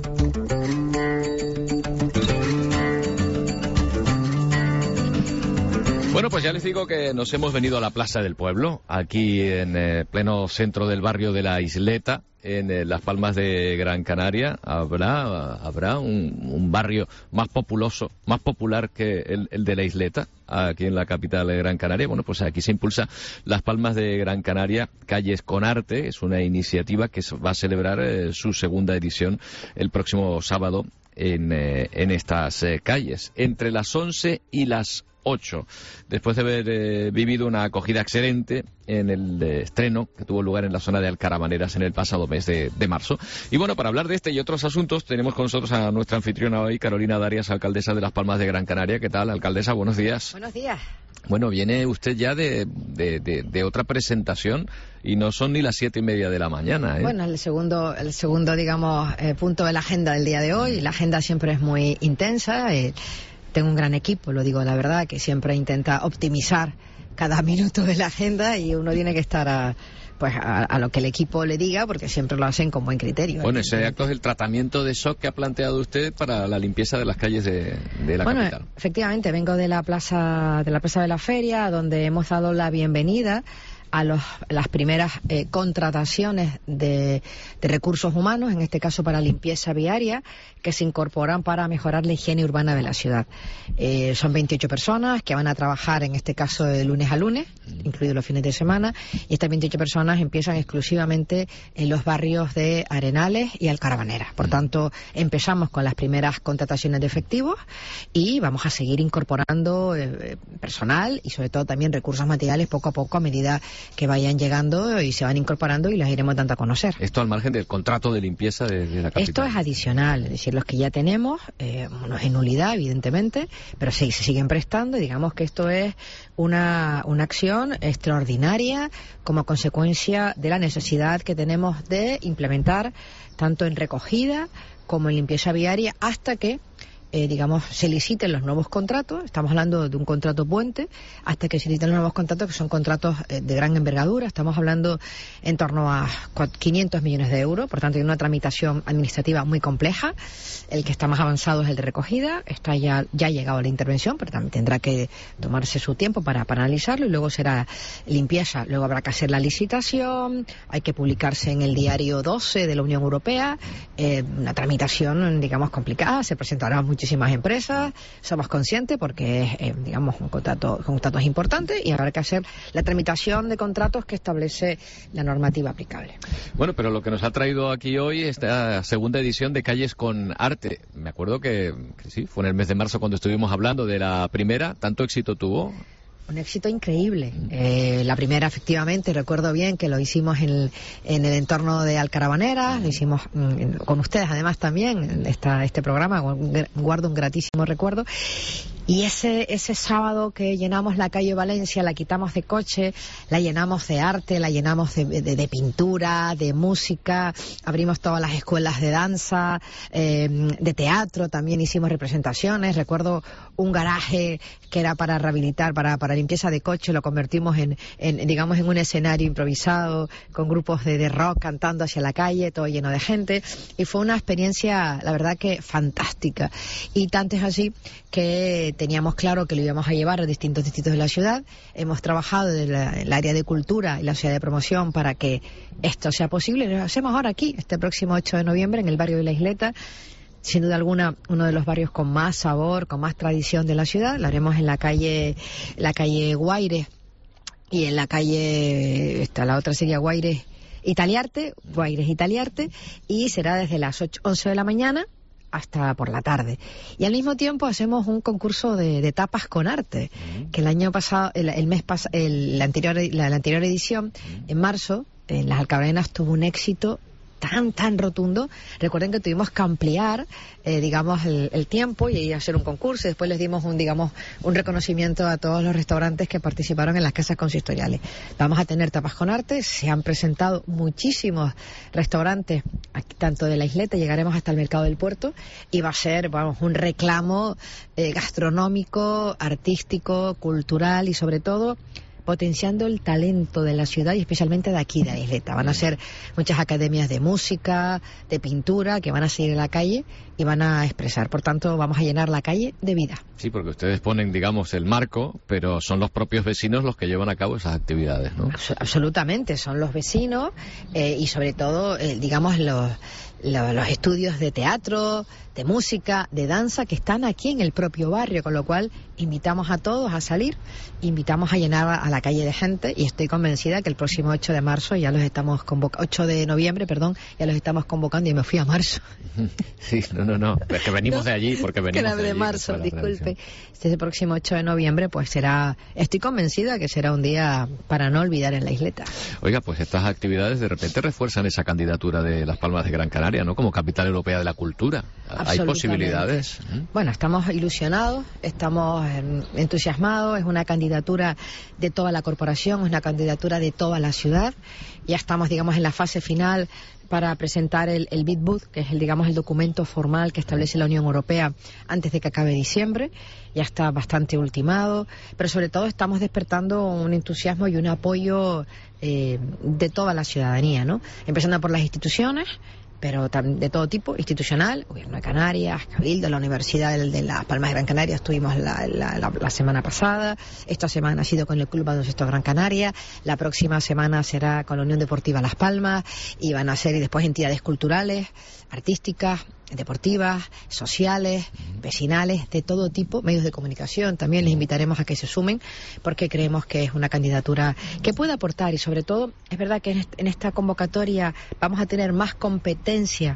[SPEAKER 1] Bueno, pues ya les digo que nos hemos venido a la Plaza del Pueblo, aquí en pleno centro del barrio de La Isleta, en Las Palmas de Gran Canaria. Habrá un barrio más populoso, más popular que el de La Isleta, aquí en la capital de Gran Canaria. Bueno, pues aquí se impulsa Las Palmas de Gran Canaria, Calles con Arte. Es una iniciativa que va a celebrar su segunda edición el próximo sábado en estas calles, entre las 11 y las 8, después de haber vivido una acogida excelente en el estreno que tuvo lugar en la zona de Alcarabaneras en el pasado mes de marzo. Y bueno, para hablar de este y otros asuntos tenemos con nosotros a nuestra anfitriona hoy, Carolina Darias, alcaldesa de Las Palmas de Gran Canaria. ¿Qué tal, alcaldesa? Buenos días.
[SPEAKER 24] Buenos días.
[SPEAKER 1] Bueno, viene usted ya de otra presentación y no son ni las 7:30 de la mañana, ¿eh?
[SPEAKER 24] Bueno, el segundo digamos, punto de la agenda del día de hoy. La agenda siempre es muy intensa. Tengo un gran equipo, lo digo la verdad, que siempre intenta optimizar cada minuto de la agenda y uno tiene que estar a lo que el equipo le diga, porque siempre lo hacen con buen criterio.
[SPEAKER 1] Bueno, ese acto es el tratamiento de shock que ha planteado usted para la limpieza de las calles de la capital.
[SPEAKER 24] Efectivamente, vengo de la plaza de la Feria, donde hemos dado la bienvenida a las primeras contrataciones de recursos humanos, en este caso para limpieza viaria, que se incorporan para mejorar la higiene urbana de la ciudad. Son 28 personas que van a trabajar, en este caso, de lunes a lunes, incluidos los fines de semana, y estas 28 personas empiezan exclusivamente en los barrios de Arenales y Alcarabaneras. Por tanto, empezamos con las primeras contrataciones de efectivos y vamos a seguir incorporando personal y sobre todo también recursos materiales poco a poco a medida que vayan llegando y se van incorporando y los iremos dando a conocer.
[SPEAKER 1] Esto al margen del contrato de limpieza de la capital.
[SPEAKER 24] Esto es adicional, es decir, los que ya tenemos, en nulidad evidentemente, pero sí, se siguen prestando y digamos que esto es una acción extraordinaria como consecuencia de la necesidad que tenemos de implementar tanto en recogida como en limpieza viaria hasta que se liciten los nuevos contratos. Estamos hablando de un contrato puente hasta que se liciten los nuevos contratos, que son contratos de gran envergadura. Estamos hablando en torno a 500 millones de euros. Por tanto, hay una tramitación administrativa muy compleja. El que está más avanzado es el de recogida. Ya ha llegado la intervención, pero también tendrá que tomarse su tiempo para analizarlo, y luego será limpieza. Luego habrá que hacer la licitación, hay que publicarse en el diario 12 de la Unión Europea. Una tramitación, complicada. Se presentarán muchísimas empresas, somos conscientes, porque es, un contrato es importante, y habrá que hacer la tramitación de contratos que establece la normativa aplicable.
[SPEAKER 1] Bueno, pero lo que nos ha traído aquí hoy, esta segunda edición de Calles con Arte. Me acuerdo que sí, fue en el mes de marzo cuando estuvimos hablando de la primera. ¿Tanto éxito tuvo?
[SPEAKER 24] Un éxito increíble. La primera, efectivamente, recuerdo bien que lo hicimos en el entorno de Alcarabanera, lo hicimos con ustedes además también, este programa, guardo un gratísimo recuerdo. Y ese sábado que llenamos la calle Valencia, la quitamos de coche, la llenamos de arte, la llenamos de pintura, de música, abrimos todas las escuelas de danza, de teatro, también hicimos representaciones. Recuerdo un garaje que era para rehabilitar, para limpieza de coche, lo convertimos en un escenario improvisado, con grupos de rock cantando hacia la calle, todo lleno de gente, y fue una experiencia, la verdad, que fantástica. Y tanto es así que teníamos claro que lo íbamos a llevar a distintos distritos de la ciudad. Hemos trabajado en el área de cultura y la ciudad de promoción para que esto sea posible. Lo hacemos ahora aquí, este próximo 8 de noviembre, en el barrio de La Isleta. Sin duda alguna, uno de los barrios con más sabor, con más tradición de la ciudad. Lo haremos en la calle Guaires, y en la calle, la otra sería Guaires Italiarte, y será desde las 11 de la mañana hasta por la tarde. Y al mismo tiempo hacemos un concurso de tapas con arte, que el año pasado, la anterior edición, en marzo, en las Alcabarenas, tuvo un éxito tan rotundo. Recuerden que tuvimos que ampliar el tiempo y hacer un concurso, y después les dimos un reconocimiento a todos los restaurantes que participaron en las casas consistoriales. Vamos a tener tapas con arte. Se han presentado muchísimos restaurantes aquí, tanto de La Isleta, llegaremos hasta el mercado del puerto, y va a ser un reclamo gastronómico, artístico, cultural, y sobre todo potenciando el talento de la ciudad, y especialmente de aquí, de La Isleta. Van a ser muchas academias de música, de pintura, que van a salir a la calle y van a expresar. Por tanto, vamos a llenar la calle de vida.
[SPEAKER 1] Sí, porque ustedes ponen, el marco, pero son los propios vecinos los que llevan a cabo esas actividades, ¿no?
[SPEAKER 24] Absolutamente, son los vecinos, y sobre todo, los estudios de teatro, de música, de danza, que están aquí en el propio barrio, con lo cual invitamos a todos a salir, invitamos a llenar a la calle de gente, y estoy convencida que el próximo 8 de marzo ya los estamos 8 de noviembre, ya los estamos convocando, y me fui a marzo.
[SPEAKER 1] Sí, no, es que venimos de allí, porque venimos
[SPEAKER 24] de marzo, disculpe. Este próximo 8 de noviembre, estoy convencida que será un día para no olvidar en La Isleta.
[SPEAKER 1] Oiga, pues estas actividades de repente refuerzan esa candidatura de Las Palmas de Gran Canaria, ¿no? Como capital europea de la cultura. ¿Hay posibilidades?
[SPEAKER 24] Bueno, estamos ilusionados, estamos entusiasmados. Es una candidatura de toda la corporación, es una candidatura de toda la ciudad. Ya estamos, en la fase final para presentar el Bid Book, que es el documento formal que establece la Unión Europea antes de que acabe diciembre. Ya está bastante ultimado, pero sobre todo estamos despertando un entusiasmo y un apoyo de toda la ciudadanía, ¿no? Empezando por las instituciones, pero de todo tipo, institucional, Gobierno de Canarias, Cabildo, la Universidad de Las Palmas de Gran Canaria, estuvimos la semana pasada. Esta semana ha sido con el Club Baloncesto Gran Canaria, la próxima semana será con la Unión Deportiva Las Palmas, y van a ser y después entidades culturales, artísticas, deportivas, sociales, vecinales, de todo tipo, medios de comunicación. También les invitaremos a que se sumen, porque creemos que es una candidatura que puede aportar, y sobre todo es verdad que en esta convocatoria vamos a tener más competencia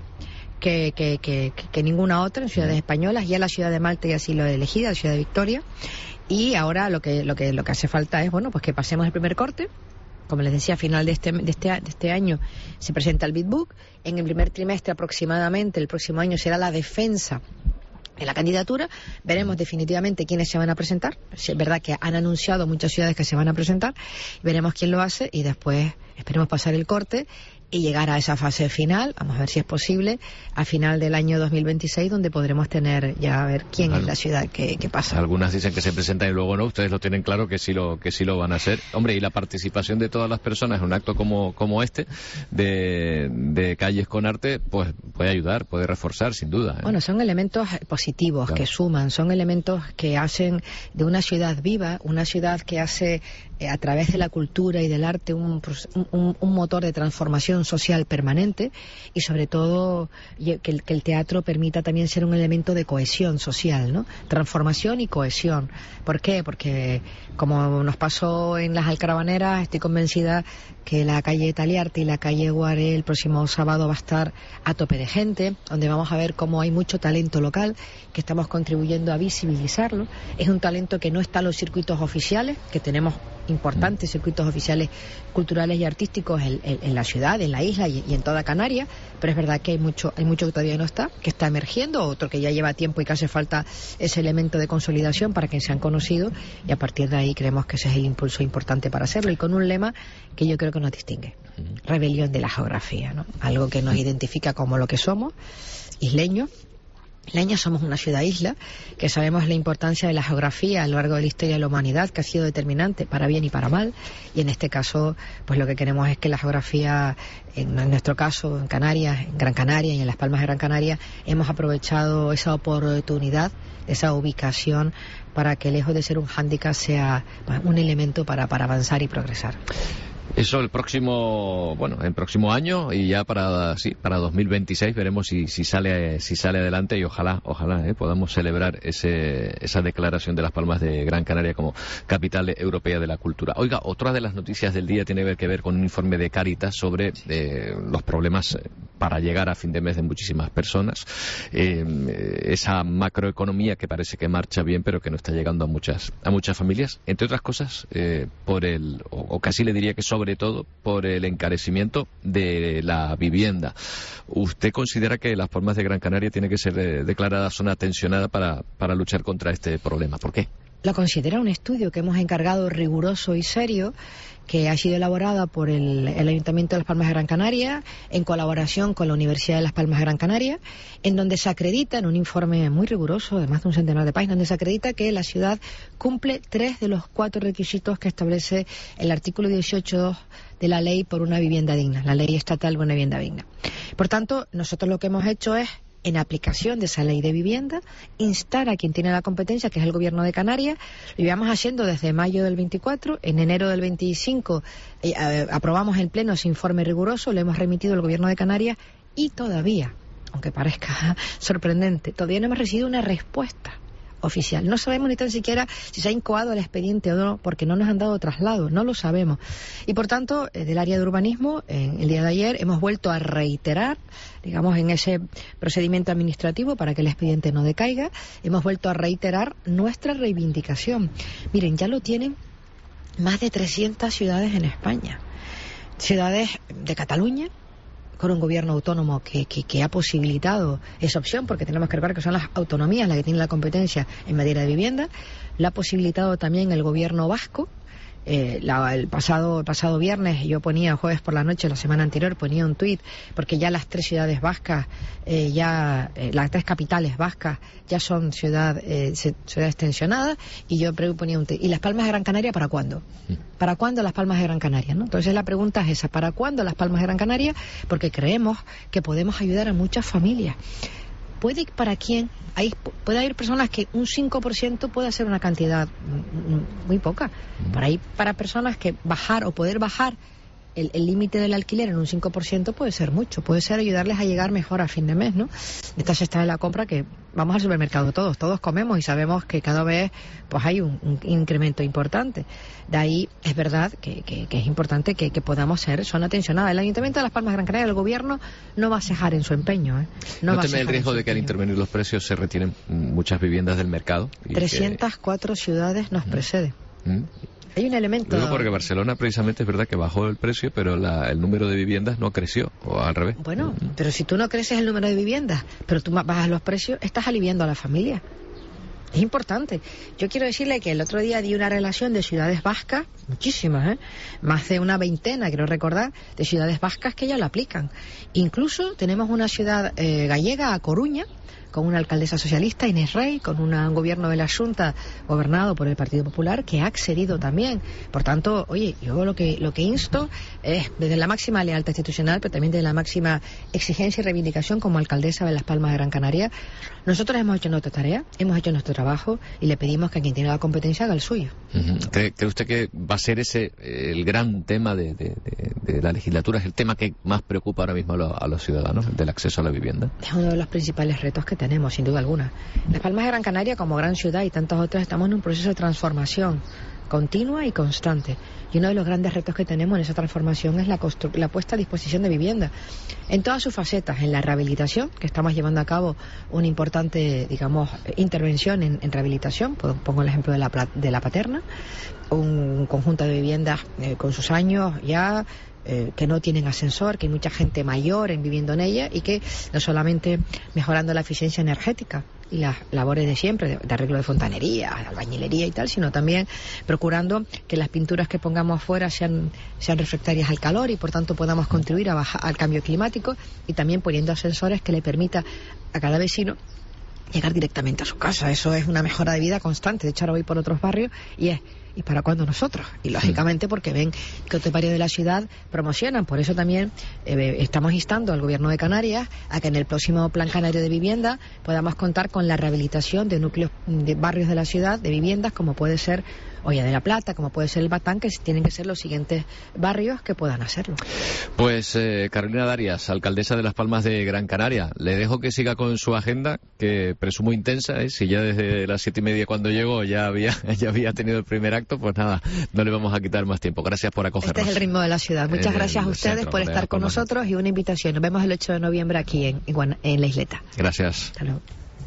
[SPEAKER 24] que ninguna otra en ciudades españolas. Ya la ciudad de Malta ya ha sido elegida, la ciudad de Victoria, y ahora lo que hace falta es que pasemos el primer corte. Como les decía, a final de este año se presenta el Bid Book. En el primer trimestre aproximadamente, el próximo año, será la defensa de la candidatura. Veremos definitivamente quiénes se van a presentar. Es verdad que han anunciado muchas ciudades que se van a presentar. Veremos quién lo hace, y después esperemos pasar el corte y llegar a esa fase final, vamos a ver si es posible, a final del año 2026, donde podremos tener ya a ver quién es la ciudad que pasa.
[SPEAKER 1] Algunas dicen que se presentan y luego no, ustedes lo tienen claro que sí lo van a hacer. Hombre, y la participación de todas las personas en un acto como este, de Calles con Arte, pues puede ayudar, puede reforzar, sin duda.
[SPEAKER 24] Bueno, son elementos positivos, claro, que suman, son elementos que hacen de una ciudad viva, una ciudad que hace a través de la cultura y del arte un motor de transformación social permanente, y sobre todo que el teatro permita también ser un elemento de cohesión social, ¿no? Transformación y cohesión. ¿Por qué? Porque como nos pasó en las Alcarabaneras, estoy convencida que la calle Taliarte y la calle Guaré el próximo sábado va a estar a tope de gente, donde vamos a ver cómo hay mucho talento local, que estamos contribuyendo a visibilizarlo. Es un talento que no está en los circuitos oficiales, que tenemos importantes circuitos oficiales culturales y artísticos en la ciudad, en la isla y en toda Canarias, pero es verdad que hay mucho que todavía no está, que está emergiendo, otro que ya lleva tiempo y que hace falta ese elemento de consolidación para que sean conocidos, y a partir de ahí creemos que ese es el impulso importante para hacerlo, y con un lema que yo creo que nos distingue: rebelión de la geografía, ¿no? Algo que nos identifica como lo que somos, isleños. Isleños, somos una ciudad-isla, que sabemos la importancia de la geografía a lo largo de la historia de la humanidad, que ha sido determinante para bien y para mal, y en este caso, pues lo que queremos es que la geografía, en nuestro caso, en Canarias, en Gran Canaria y en Las Palmas de Gran Canaria, hemos aprovechado esa oportunidad, esa ubicación, para que lejos de ser un hándicap sea un elemento para avanzar y progresar.
[SPEAKER 1] Eso el próximo año, y ya para 2026 veremos si sale adelante, y ojalá podamos celebrar esa declaración de Las Palmas de Gran Canaria como capital europea de la cultura. Oiga, otra de las noticias del día tiene que ver con un informe de Cáritas sobre los problemas para llegar a fin de mes de muchísimas personas, esa macroeconomía que parece que marcha bien, pero que no está llegando a muchas familias, entre otras cosas o casi le diría que sobre todo por el encarecimiento de la vivienda. ¿Usted considera que Las Palmas de Gran Canaria tiene que ser declarada zona tensionada para luchar contra este problema? ¿Por qué?
[SPEAKER 24] Lo considera un estudio que hemos encargado riguroso y serio, que ha sido elaborada por el Ayuntamiento de Las Palmas de Gran Canaria en colaboración con la Universidad de Las Palmas de Gran Canaria, en donde se acredita, en un informe muy riguroso de más de un centenar de páginas, donde se acredita que la ciudad cumple 3 de los 4 requisitos que establece el artículo 18.2 de la ley por una vivienda digna, la ley estatal por una vivienda digna. Por tanto, nosotros lo que hemos hecho es, en aplicación de esa ley de vivienda, instar a quien tiene la competencia, que es el Gobierno de Canarias. Lo íbamos haciendo desde mayo del 24, en enero del 25 aprobamos en pleno ese informe riguroso, lo hemos remitido al Gobierno de Canarias, y todavía, aunque parezca sorprendente, todavía no hemos recibido una respuesta oficial. No sabemos ni tan siquiera si se ha incoado el expediente o no, porque no nos han dado traslado, no lo sabemos. Y por tanto, del área de urbanismo, el día de ayer hemos vuelto a reiterar, digamos, en ese procedimiento administrativo para que el expediente no decaiga, hemos vuelto a reiterar nuestra reivindicación. Miren, ya lo tienen más de 300 ciudades en España. Ciudades de Cataluña, con un gobierno autónomo que ha posibilitado esa opción, porque tenemos que recordar que son las autonomías las que tienen la competencia en materia de vivienda. La ha posibilitado también el gobierno vasco. El pasado viernes, yo ponía, jueves por la noche, la semana anterior, ponía un tuit, porque ya las 3 ciudades vascas, las 3 capitales vascas ya son ciudades tensionadas, y yo ponía un tuit. ¿Y Las Palmas de Gran Canaria para cuándo? ¿Para cuándo Las Palmas de Gran Canaria, ¿no? Entonces la pregunta es esa: ¿para cuándo Las Palmas de Gran Canaria? Porque creemos que podemos ayudar a muchas familias. ¿Puede ir para quién? Puede haber personas que un 5% puede ser una cantidad muy poca. Para personas que poder bajar el límite del alquiler en un 5% puede ser mucho, puede ser ayudarles a llegar mejor a fin de mes, ¿no? Esta cesta de la compra, que vamos al supermercado todos comemos, y sabemos que cada vez pues hay un incremento importante. De ahí es verdad que es importante que podamos ser zona tensionada. El Ayuntamiento de Las Palmas de Gran Canaria, el Gobierno, no va a cejar en su empeño,
[SPEAKER 1] ¿No teme el riesgo de que al intervenir los precios se retiren muchas viviendas del mercado?
[SPEAKER 24] 304 ciudades nos preceden. Hay un elemento...
[SPEAKER 1] Digo porque Barcelona precisamente es verdad que bajó el precio, pero el número de viviendas no creció, o al revés.
[SPEAKER 24] Bueno, pero si tú no creces el número de viviendas, pero tú bajas los precios, estás aliviando a la familia. Es importante. Yo quiero decirle que el otro día di una relación de ciudades vascas, muchísimas, más de una veintena, quiero recordar, de ciudades vascas que ya la aplican. Incluso tenemos una ciudad gallega, A Coruña, con una alcaldesa socialista, Inés Rey, con un gobierno de la Xunta gobernado por el Partido Popular, que ha accedido también. Por tanto, oye, yo lo que insto es, desde la máxima lealtad institucional, pero también desde la máxima exigencia y reivindicación como alcaldesa de Las Palmas de Gran Canaria, nosotros hemos hecho nuestra tarea, hemos hecho nuestro trabajo y le pedimos que quien tiene la competencia haga el suyo.
[SPEAKER 1] ¿Cree usted que va a ser ese el gran tema de la legislatura? ¿Es el tema que más preocupa ahora mismo a los ciudadanos, el del acceso a la vivienda?
[SPEAKER 24] Es uno de los principales retos que tenemos, sin duda alguna. Las Palmas de Gran Canaria, como gran ciudad y tantas otras, estamos en un proceso de transformación continua y constante. Y uno de los grandes retos que tenemos en esa transformación es la puesta a disposición de vivienda en todas sus facetas, en la rehabilitación, que estamos llevando a cabo una importante, digamos, intervención en rehabilitación. Pongo el ejemplo de la Paterna, un conjunto de viviendas con sus años ya, que no tienen ascensor, que hay mucha gente mayor viviendo en ella, y que no solamente mejorando la eficiencia energética y las labores de siempre, de arreglo de fontanería, albañilería y tal, sino también procurando que las pinturas que pongamos afuera sean refractarias al calor y por tanto podamos contribuir a bajar al cambio climático, y también poniendo ascensores que le permita a cada vecino llegar directamente a su casa. Eso es una mejora de vida constante. De hecho, ahora voy por otros barrios ¿y para cuándo nosotros? Y lógicamente porque ven que otros barrios de la ciudad promocionan. Por eso también estamos instando al Gobierno de Canarias a que en el próximo Plan Canario de Vivienda podamos contar con la rehabilitación de núcleos de barrios de la ciudad, de viviendas, como puede ser Hoya de la Plata, como puede ser el Batán, que tienen que ser los siguientes barrios que puedan hacerlo.
[SPEAKER 1] Pues Carolina Darias, alcaldesa de Las Palmas de Gran Canaria, le dejo que siga con su agenda, que presumo intensa, si ya desde las 7:30 cuando llegó ya había tenido el primer acto, pues nada, no le vamos a quitar más tiempo. Gracias por acogernos.
[SPEAKER 24] Este es el ritmo de la ciudad. Muchas gracias a ustedes por estar con nosotros, y una invitación. Nos vemos el 8 de noviembre aquí en la isleta.
[SPEAKER 1] Gracias.
[SPEAKER 24] Hasta luego.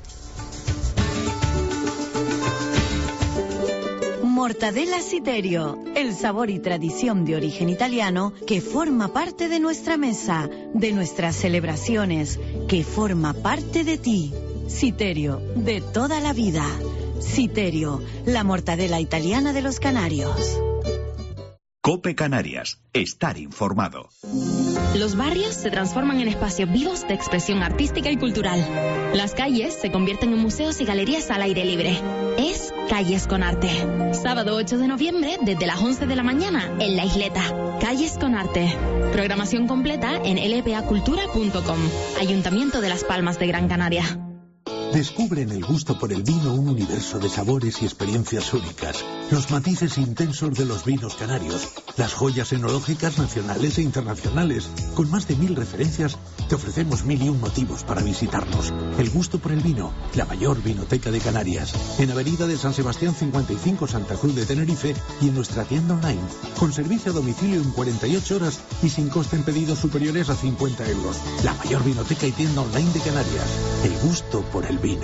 [SPEAKER 11] Mortadela Citerio, el sabor y tradición de origen italiano que forma parte de nuestra mesa, de nuestras celebraciones, que forma parte de ti. Citerio, de toda la vida. Citerio, la mortadela italiana de los Canarios.
[SPEAKER 5] COPE Canarias. Estar informado.
[SPEAKER 2] Los barrios se transforman en espacios vivos de expresión artística y cultural. Las calles se convierten en museos y galerías al aire libre. Es Calles con Arte. Sábado 8 de noviembre, desde las 11 de la mañana, en La Isleta. Calles con Arte. Programación completa en lpacultura.com. Ayuntamiento de Las Palmas de Gran Canaria.
[SPEAKER 3] Descubre en el gusto por el vino un universo de sabores y experiencias únicas. Los matices intensos de los vinos canarios. Las joyas enológicas nacionales e internacionales. Con más de 1000 referencias, te ofrecemos 1001 motivos para visitarnos. El gusto por el vino, la mayor vinoteca de Canarias. En Avenida de San Sebastián 55, Santa Cruz de Tenerife, y en nuestra tienda online. Con servicio a domicilio en 48 horas y sin coste en pedidos superiores a 50 euros. La mayor vinoteca y tienda online de Canarias. El gusto por el vino.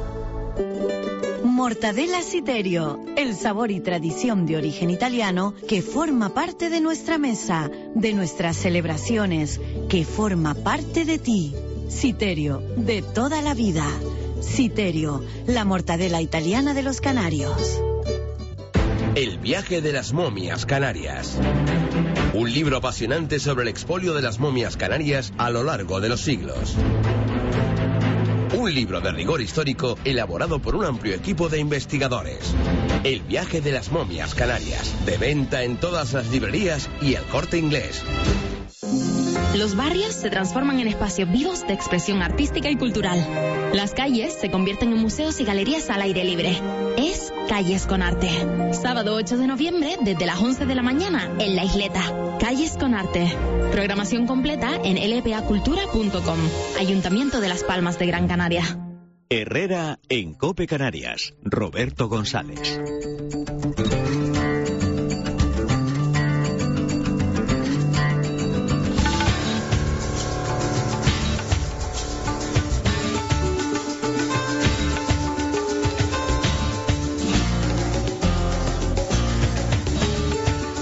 [SPEAKER 11] Mortadela Citerio, el sabor y tradición de origen italiano que forma parte de nuestra mesa, de nuestras celebraciones, que forma parte de ti. Citerio, de toda la vida. Citerio, la mortadela italiana de los Canarios.
[SPEAKER 4] El viaje de las momias canarias. Un libro apasionante sobre el expolio de las momias canarias a lo largo de los siglos. Un libro de rigor histórico elaborado por un amplio equipo de investigadores. El viaje de las momias canarias. De venta en todas las librerías y El Corte Inglés.
[SPEAKER 2] Los barrios se transforman en espacios vivos de expresión artística y cultural. Las calles se convierten en museos y galerías al aire libre. Es Calles con Arte. Sábado 8 de noviembre, desde las 11 de la mañana, en La Isleta. Calles con Arte. Programación completa en lpacultura.com. Ayuntamiento de Las Palmas de Gran Canaria.
[SPEAKER 5] Herrera en COPE Canarias. Roberto González.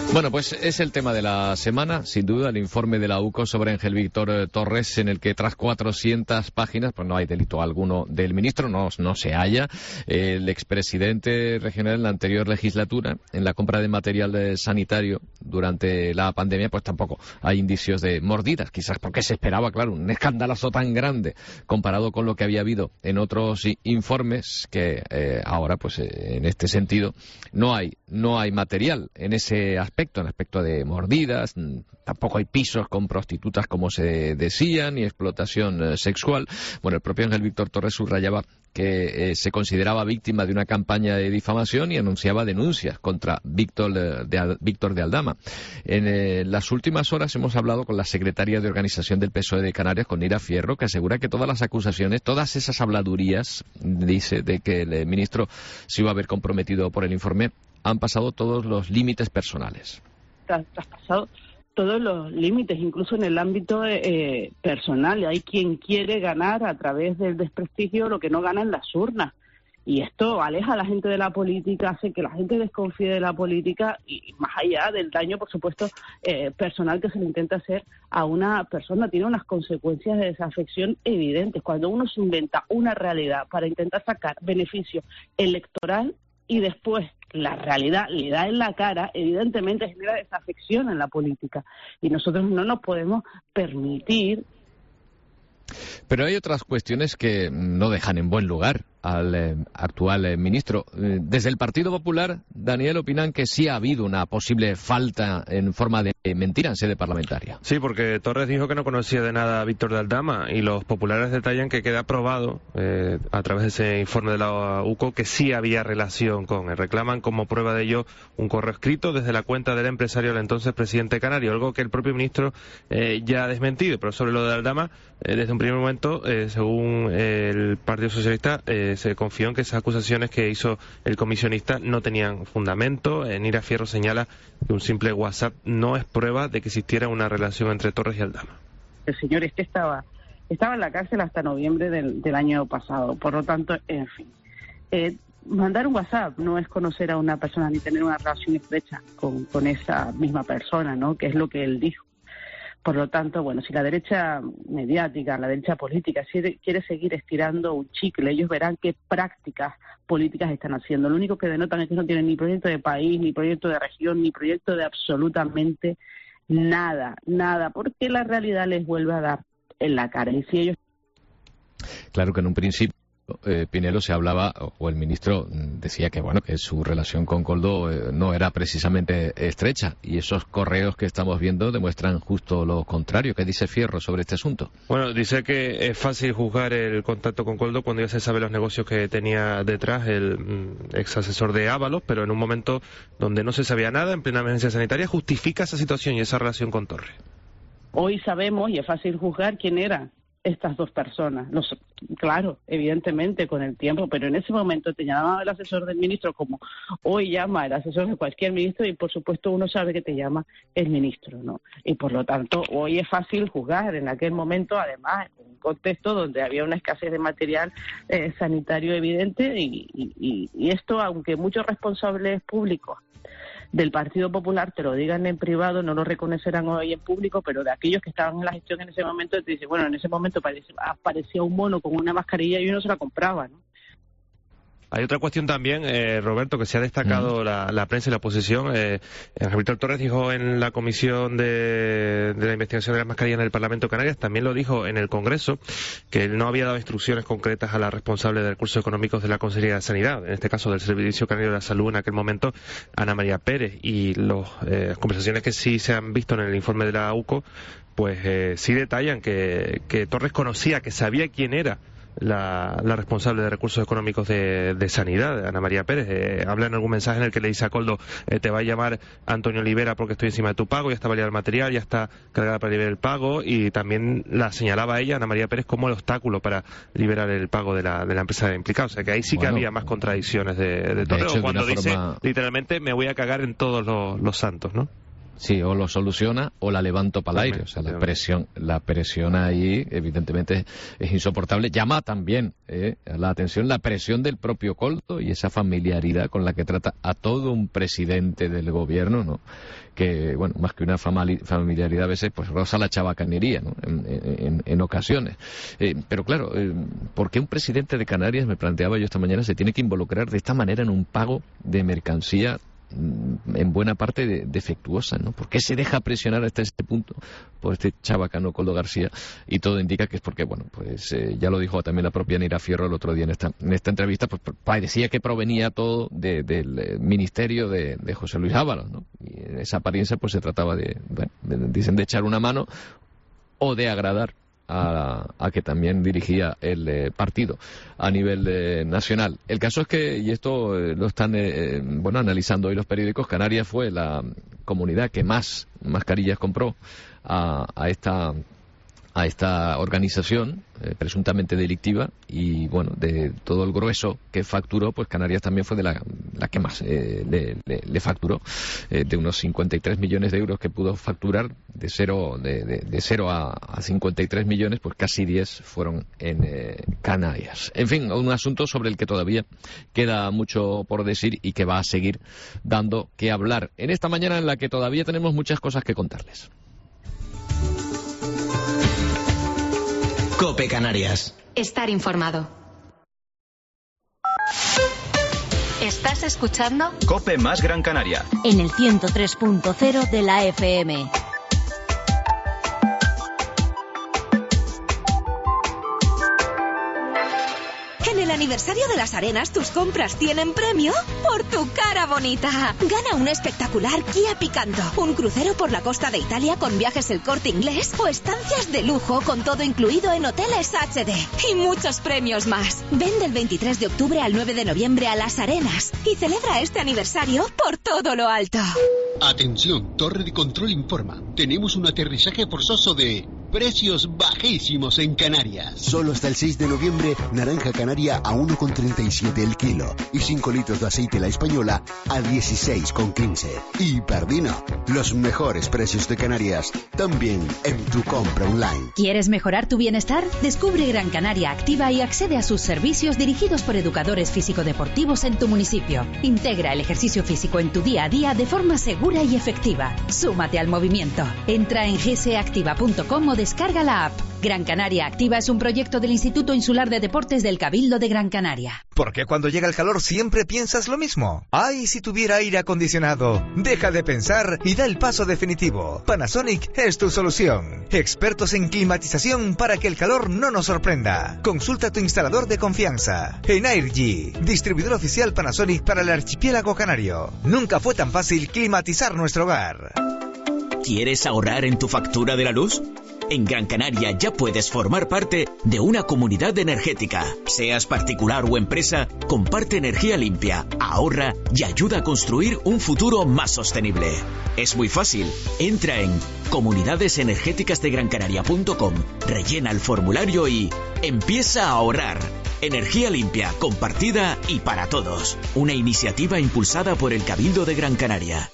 [SPEAKER 1] Bueno, pues es el tema de la semana, sin duda, el informe de la UCO sobre Ángel Víctor Torres, en el que tras 400 páginas, pues no hay delito alguno del ministro, no se halla. El expresidente regional en la anterior legislatura, en la compra de material sanitario durante la pandemia, pues tampoco hay indicios de mordidas, quizás porque se esperaba, claro, un escandalazo tan grande comparado con lo que había habido en otros informes, que ahora, pues en este sentido, no hay material en ese aspecto, en aspecto de mordidas, tampoco hay pisos con prostitutas como se decía, ni explotación sexual. Bueno, el propio Ángel Víctor Torres subrayaba que se consideraba víctima de una campaña de difamación y anunciaba denuncias contra Víctor de Aldama. En las últimas horas hemos hablado con la secretaria de Organización del PSOE de Canarias, con Nira Fierro, que asegura que todas las acusaciones, todas esas habladurías, dice, de que el ministro se iba a haber comprometido por el informe, han pasado todos los límites personales.
[SPEAKER 7] Traspasado todos los límites, incluso en el ámbito personal. Hay quien quiere ganar a través del desprestigio lo que no gana en las urnas. Y esto aleja a la gente de la política, hace que la gente desconfíe de la política y más allá del daño, por supuesto, personal que se le intenta hacer a una persona, tiene unas consecuencias de desafección evidentes. Cuando uno se inventa una realidad para intentar sacar beneficio electoral y después la realidad le da en la cara, evidentemente genera desafección en la política. Y nosotros no nos podemos permitir.
[SPEAKER 1] Pero hay otras cuestiones que no dejan en buen lugar al actual ministro. Desde el Partido Popular, Daniel, opinan que sí ha habido una posible falta en forma de mentira en sede parlamentaria.
[SPEAKER 8] Sí, porque Torres dijo que no conocía de nada a Víctor de Aldama y los populares detallan que queda probado a través de ese informe de la UCO que sí había relación con él. Reclaman como prueba de ello un correo escrito desde la cuenta del empresario al entonces presidente canario, algo que el propio ministro ya ha desmentido. Pero sobre lo de Aldama, desde un primer momento, según el Partido Socialista, se confió en que esas acusaciones que hizo el comisionista no tenían fundamento. Nira Fierro señala que un simple WhatsApp no es prueba de que existiera una relación entre Torres y Aldama.
[SPEAKER 7] El señor estaba en la cárcel hasta noviembre del año pasado, por lo tanto, en fin. Mandar un WhatsApp no es conocer a una persona ni tener una relación estrecha con esa misma persona, ¿no? Que es lo que él dijo. Por lo tanto, bueno, si la derecha mediática, la derecha política quiere seguir estirando un chicle, ellos verán qué prácticas políticas están haciendo. Lo único que denotan es que no tienen ni proyecto de país, ni proyecto de región, ni proyecto de absolutamente nada, porque la realidad les vuelve a dar en la cara. Y si ellos...
[SPEAKER 1] Claro que en un principio, Pinelo, se hablaba, o el ministro decía que bueno, que su relación con Koldo no era precisamente estrecha, y esos correos que estamos viendo demuestran justo lo contrario. ¿Qué dice Fierro sobre este asunto?
[SPEAKER 8] Bueno, dice que es fácil juzgar el contacto con Koldo cuando ya se sabe los negocios que tenía detrás el ex asesor de Ábalos, pero en un momento donde no se sabía nada, en plena emergencia sanitaria, justifica esa situación y esa relación con Torres.
[SPEAKER 7] Hoy sabemos, y es fácil juzgar, quién eran estas dos personas. Claro, evidentemente con el tiempo, pero en ese momento te llamaba el asesor del ministro, como hoy llama el asesor de cualquier ministro, y por supuesto uno sabe que te llama el ministro, ¿no? Y por lo tanto hoy es fácil juzgar. En aquel momento, además, en un contexto donde había una escasez de material sanitario evidente, y esto, aunque muchos responsables públicos del Partido Popular te lo digan en privado, no lo reconocerán hoy en público, pero de aquellos que estaban en la gestión en ese momento, te dicen, bueno, en ese momento aparecía un mono con una mascarilla y uno se la compraba, ¿no?
[SPEAKER 8] Hay otra cuestión también, Roberto, que se ha destacado la prensa y la oposición. Ángel Víctor Torres dijo en la comisión de la investigación de las mascarillas en el Parlamento de Canarias, también lo dijo en el Congreso, que él no había dado instrucciones concretas a la responsable de recursos económicos de la Consejería de Sanidad, en este caso del Servicio Canario de la Salud en aquel momento, Ana María Pérez. Y las conversaciones que sí se han visto en el informe de la UCO, pues sí detallan que Torres conocía, que sabía quién era la responsable de recursos económicos de Sanidad, Ana María Pérez. Habla en algún mensaje en el que le dice a Koldo, te va a llamar Antonio Olivera porque estoy encima de tu pago, ya está validado el material, ya está cargada para liberar el pago, y también la señalaba a ella, Ana María Pérez, como el obstáculo para liberar el pago de la empresa implicada. O sea que ahí sí que había más contradicciones de Torres, cuando dice literalmente me voy a cagar en todos los santos, ¿no?
[SPEAKER 1] Sí, o lo soluciona o la levanto para el aire. O sea, la presión ahí, evidentemente, es insoportable. Llama también la atención la presión del propio Koldo y esa familiaridad con la que trata a todo un presidente del gobierno, ¿no? Que, bueno, más que una familiaridad a veces, pues roza la chabacanería, ¿no? En ocasiones. Pero claro, ¿por qué un presidente de Canarias, me planteaba yo esta mañana, se tiene que involucrar de esta manera en un pago de mercancía en buena parte defectuosa, ¿no? ¿Por qué se deja presionar hasta este punto por este chabacano Koldo García? Y todo indica que es porque, bueno, pues ya lo dijo también la propia Neira Fierro el otro día en esta entrevista, pues parecía que provenía todo del ministerio de José Luis Ábalos, ¿no? Y en esa apariencia pues se trataba dicen de echar una mano o de agradar a que también dirigía el partido a nivel nacional. El caso es que, y esto lo están analizando hoy los periódicos, Canarias fue la comunidad que más mascarillas compró a esta organización presuntamente delictiva, y bueno, de todo el grueso que facturó, pues Canarias también fue de la que más le facturó, de unos 53 millones de euros que pudo facturar, de 0 a 53 millones, pues casi 10 fueron en Canarias. En fin, un asunto sobre el que todavía queda mucho por decir y que va a seguir dando que hablar en esta mañana en la que todavía tenemos muchas cosas que contarles.
[SPEAKER 22] COPE Canarias.
[SPEAKER 9] Estar informado. ¿Estás escuchando?
[SPEAKER 22] COPE más Gran Canaria.
[SPEAKER 11] En el 103.0 de la FM.
[SPEAKER 12] En el aniversario de Las Arenas, tus compras tienen premio por tu cara bonita. Gana un espectacular Kia Picanto, un crucero por la costa de Italia con viajes El Corte Inglés o estancias de lujo con todo incluido en hoteles HD. Y muchos premios más. Ven del 23 de octubre al 9 de noviembre a Las Arenas y celebra este aniversario por todo lo alto.
[SPEAKER 13] Atención, Torre de Control informa. Tenemos un aterrizaje forzoso de precios bajísimos en Canarias.
[SPEAKER 14] Solo hasta el 6 de noviembre, naranja canaria a 1,37 el kilo y 5 litros de aceite La Española a 16,15. Y Pardino, los mejores precios de Canarias, también en tu compra online.
[SPEAKER 15] ¿Quieres mejorar tu bienestar? Descubre Gran Canaria Activa y accede a sus servicios dirigidos por educadores físico-deportivos en tu municipio. Integra el ejercicio físico en tu día a día de forma segura y efectiva. Súmate al movimiento. Entra en gseactiva.com o descarga la app. Gran Canaria Activa es un proyecto del Instituto Insular de Deportes del Cabildo de Gran Canaria.
[SPEAKER 25] ¿Por qué cuando llega el calor siempre piensas lo mismo? ¡Ay, si tuviera aire acondicionado! Deja de pensar y da el paso definitivo. Panasonic es tu solución. Expertos en climatización para que el calor no nos sorprenda. Consulta a tu instalador de confianza. Energy, distribuidor oficial Panasonic para el archipiélago canario. Nunca fue tan fácil climatizar nuestro hogar.
[SPEAKER 22] ¿Quieres ahorrar en tu factura de la luz? En Gran Canaria ya puedes formar parte de una comunidad energética. Seas particular o empresa, comparte energía limpia, ahorra y ayuda a construir un futuro más sostenible. Es muy fácil. Entra en comunidadesenergéticasdegrancanaria.com, rellena el formulario y empieza a ahorrar. Energía limpia, compartida y para todos. Una iniciativa impulsada por el Cabildo de Gran Canaria.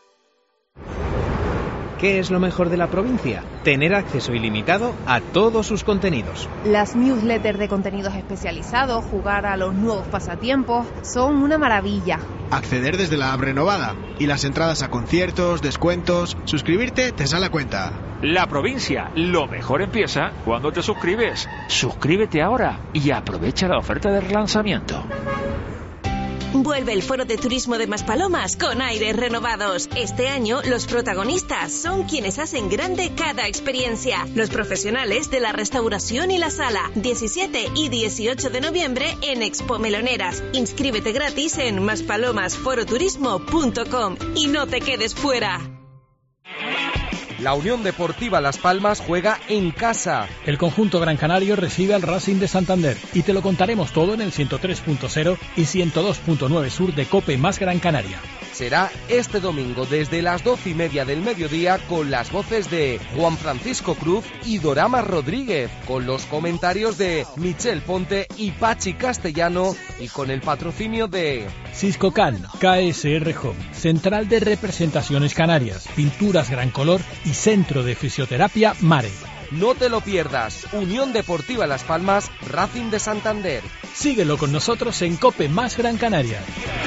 [SPEAKER 26] ¿Qué es lo mejor de la provincia? Tener acceso ilimitado a todos sus contenidos.
[SPEAKER 27] Las newsletters de contenidos especializados, jugar a los nuevos pasatiempos, son una maravilla.
[SPEAKER 16] Acceder desde la app renovada y las entradas a conciertos, descuentos, suscribirte te sale a cuenta.
[SPEAKER 6] La provincia, lo mejor empieza cuando te suscribes. Suscríbete ahora y aprovecha la oferta de relanzamiento.
[SPEAKER 12] Vuelve el Foro de Turismo de Maspalomas con aires renovados. Este año los protagonistas son quienes hacen grande cada experiencia. Los profesionales de la restauración y la sala. 17 y 18 de noviembre en Expo Meloneras. Inscríbete gratis en maspalomasforoturismo.com y no te quedes fuera.
[SPEAKER 19] La Unión Deportiva Las Palmas juega en casa.
[SPEAKER 20] El conjunto gran canario recibe al Racing de Santander y te lo contaremos todo en el 103.0 y 102.9 sur de COPE más Gran Canaria.
[SPEAKER 19] será este domingo desde las 12:30 del mediodía con las voces de Juan Francisco Cruz y Dorama Rodríguez, con los comentarios de Michel Ponte y Pachi Castellano y con el patrocinio de
[SPEAKER 20] Siscocan, KSR Home, Central de Representaciones Canarias, Pinturas Gran Color y Centro de Fisioterapia Mare.
[SPEAKER 19] No te lo pierdas, Unión Deportiva Las Palmas, Racing de Santander.
[SPEAKER 20] Síguelo con nosotros en COPE más Gran Canaria.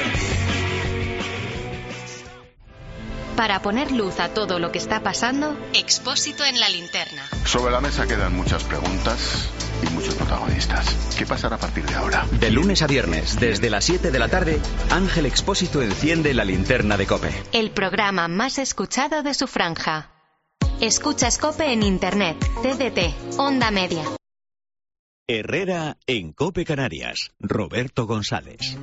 [SPEAKER 9] Para poner luz a todo lo que está pasando, Expósito en la linterna.
[SPEAKER 3] Sobre la mesa quedan muchas preguntas y muchos protagonistas. ¿Qué pasará a partir de ahora?
[SPEAKER 10] De lunes a viernes, desde las 7 de la tarde, Ángel Expósito enciende la linterna de COPE.
[SPEAKER 9] El programa más escuchado de su franja. Escuchas COPE en Internet, CDT, Onda Media.
[SPEAKER 5] Herrera en COPE Canarias. Roberto González.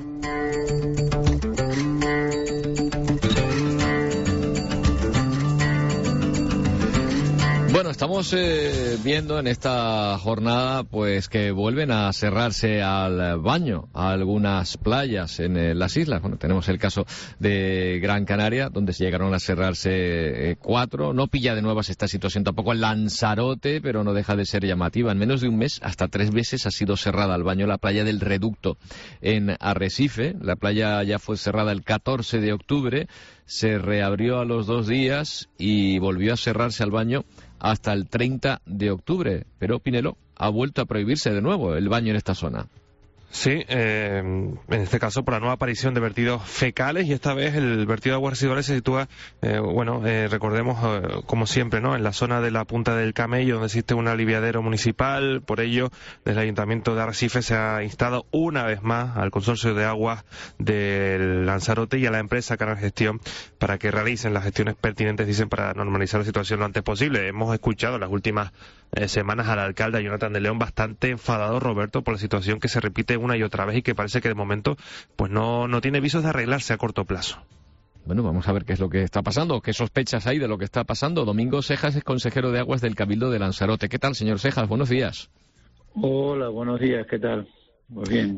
[SPEAKER 1] Bueno, estamos viendo en esta jornada pues que vuelven a cerrarse al baño a algunas playas en las islas. Bueno, tenemos el caso de Gran Canaria, donde se llegaron a cerrarse 4. No pilla de nuevas esta situación tampoco en Lanzarote, pero no deja de ser llamativa. En menos de un mes, hasta 3 veces ha sido cerrada al baño la playa del Reducto en Arrecife. La playa ya fue cerrada el 14 de octubre, se reabrió a los 2 días y volvió a cerrarse al baño hasta el 30 de octubre. Pero Pinelo ha vuelto a prohibirse de nuevo el baño en esta zona.
[SPEAKER 8] Sí, en este caso por la nueva aparición de vertidos fecales, y esta vez el vertido de aguas residuales se sitúa, recordemos, como siempre, ¿no?, en la zona de la Punta del Camello, donde existe un aliviadero municipal. Por ello, desde el Ayuntamiento de Arrecife se ha instado una vez más al Consorcio de Aguas del Lanzarote y a la empresa Canal Gestión para que realicen las gestiones pertinentes, dicen, para normalizar la situación lo antes posible. Hemos escuchado en las últimas semanas al alcalde, a Jonathan de León, bastante enfadado, Roberto, por la situación que se repite una y otra vez y que parece que de momento pues no tiene visos de arreglarse a corto plazo.
[SPEAKER 1] Bueno, vamos a ver qué es lo que está pasando, qué sospechas hay de lo que está pasando. Domingo Cejas es consejero de Aguas del Cabildo de Lanzarote. ¿Qué tal, señor Cejas? Buenos días.
[SPEAKER 17] Hola, buenos días, ¿qué tal? Muy bien.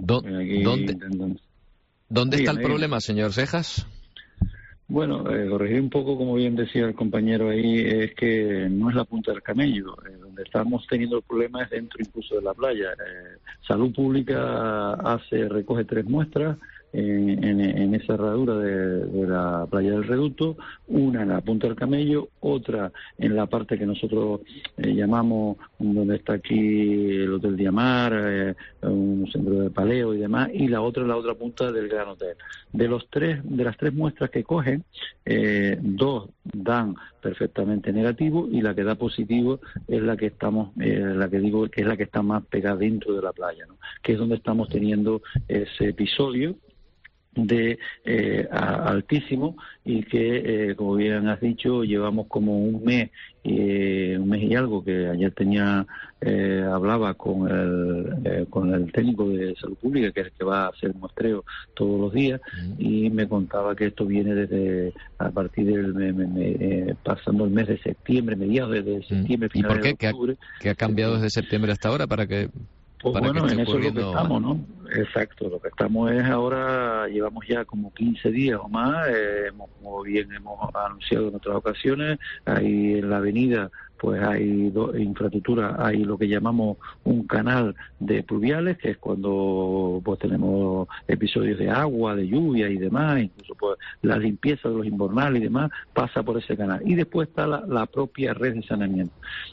[SPEAKER 1] ¿Dónde está el problema, señor Cejas?
[SPEAKER 17] Bueno, corregir un poco, como bien decía el compañero ahí, es que no es la Punta del Camello. Donde estamos teniendo el problema es dentro incluso de la playa. Salud Pública recoge 3 muestras en esa herradura de la playa del Reducto, una en la Punta del Camello, otra en la parte que nosotros llamamos, donde está aquí el Hotel Diamar, un centro de paleo y demás, y la otra en la otra punta del Gran Hotel. De las 3 muestras que cogen, 2 dan perfectamente negativo y la que da positivo es la que la que digo que es la que está más pegada dentro de la playa, ¿no?, que es donde estamos teniendo ese episodio de altísimo, y que como bien has dicho, llevamos como un mes y algo, que ayer hablaba con el técnico de Salud Pública, que es el que va a hacer muestreo todos los días, y me contaba que esto viene desde a partir del pasando el mes de septiembre, mediados de septiembre, finales de octubre.
[SPEAKER 1] ¿Qué ha cambiado desde septiembre hasta ahora para que
[SPEAKER 17] Pues bueno, en eso es lo que estamos, ¿no? Exacto, lo que estamos es ahora, llevamos ya como 15 días o más, como bien hemos anunciado en otras ocasiones, ahí en la avenida pues hay infraestructura, hay lo que llamamos un canal de pluviales, que es cuando pues tenemos episodios de agua, de lluvia y demás, incluso pues la limpieza de los invernales y demás pasa por ese canal. Y después está la propia red de saneamiento.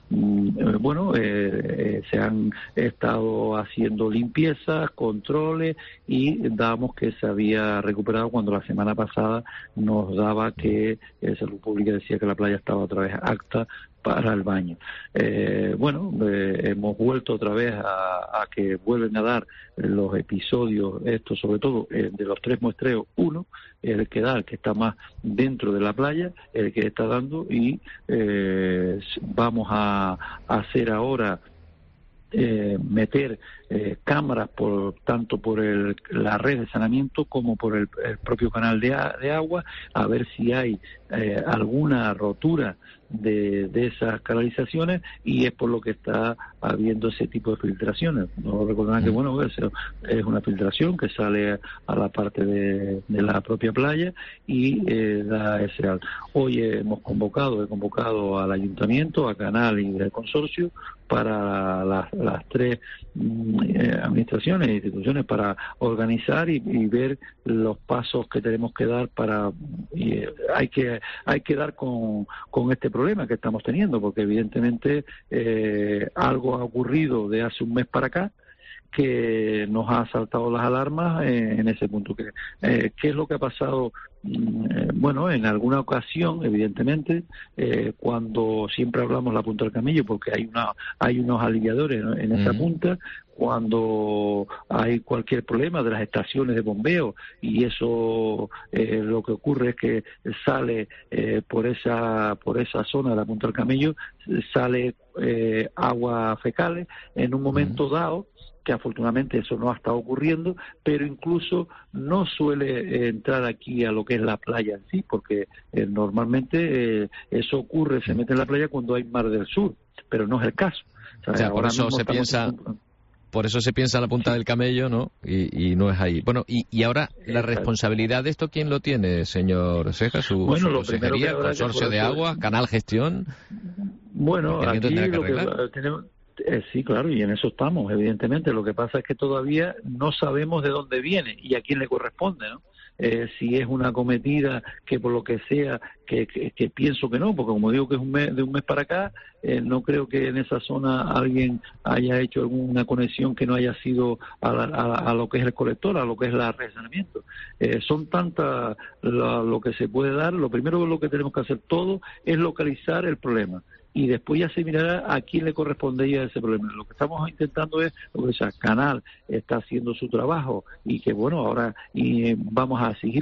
[SPEAKER 17] Se han estado haciendo limpiezas, controles, y dábamos que se había recuperado cuando la semana pasada nos daba que Salud Pública decía que la playa estaba otra vez apta para el baño. Hemos vuelto otra vez a que vuelven a dar los episodios, estos sobre todo de los 3 muestreos, uno, el que está más dentro de la playa, el que está dando, y vamos a hacer ahora meter cámaras tanto por la red de saneamiento como por el propio canal de agua, a ver si hay alguna rotura de esas canalizaciones, y es por lo que está habiendo ese tipo de filtraciones. No recordarán que bueno, es una filtración que sale a la parte de la propia playa y da ese alto. Hoy he convocado al ayuntamiento, a Canal y al consorcio para las tres administraciones e instituciones para organizar y ver los pasos que tenemos que dar hay que dar con este problema que estamos teniendo, porque evidentemente algo ha ocurrido de hace un mes para acá que nos ha saltado las alarmas en ese punto. ¿Qué es lo que ha pasado? Bueno, en alguna ocasión, evidentemente, cuando siempre hablamos la punta del Camello, porque hay unos aliviadores, ¿no?, en esa punta, cuando hay cualquier problema de las estaciones de bombeo, y eso lo que ocurre es que sale por esa zona de la punta del Camello, sale agua fecales en un momento dado, que afortunadamente eso no ha estado ocurriendo, pero incluso no suele entrar aquí a lo que es la playa en sí, porque normalmente eso ocurre, se mete en la playa cuando hay mar del sur, pero no es el caso.
[SPEAKER 1] O sea, por eso se piensa en la punta del Camello, ¿no? Y no es ahí. Bueno, y ahora, ¿la responsabilidad de esto quién lo tiene, señor Ceja? ¿Su consejería, consorcio de agua, Canal Gestión?
[SPEAKER 17] Bueno, aquí lo que tenemos... sí, claro, y en eso estamos, evidentemente. Lo que pasa es que todavía no sabemos de dónde viene y a quién le corresponde, ¿no? Si es una acometida que por lo que sea, que pienso que no, porque como digo que es de un mes para acá, no creo que en esa zona alguien haya hecho alguna conexión que no haya sido a lo que es el colector, a lo que es la red de saneamiento. Son tantas lo que se puede dar. Lo primero lo que tenemos que hacer todo es localizar el problema, y después ya se mirará a quién le correspondería ese problema. Lo que estamos intentando es, lo que sea, Canal está haciendo su trabajo, y que bueno, ahora vamos a exigir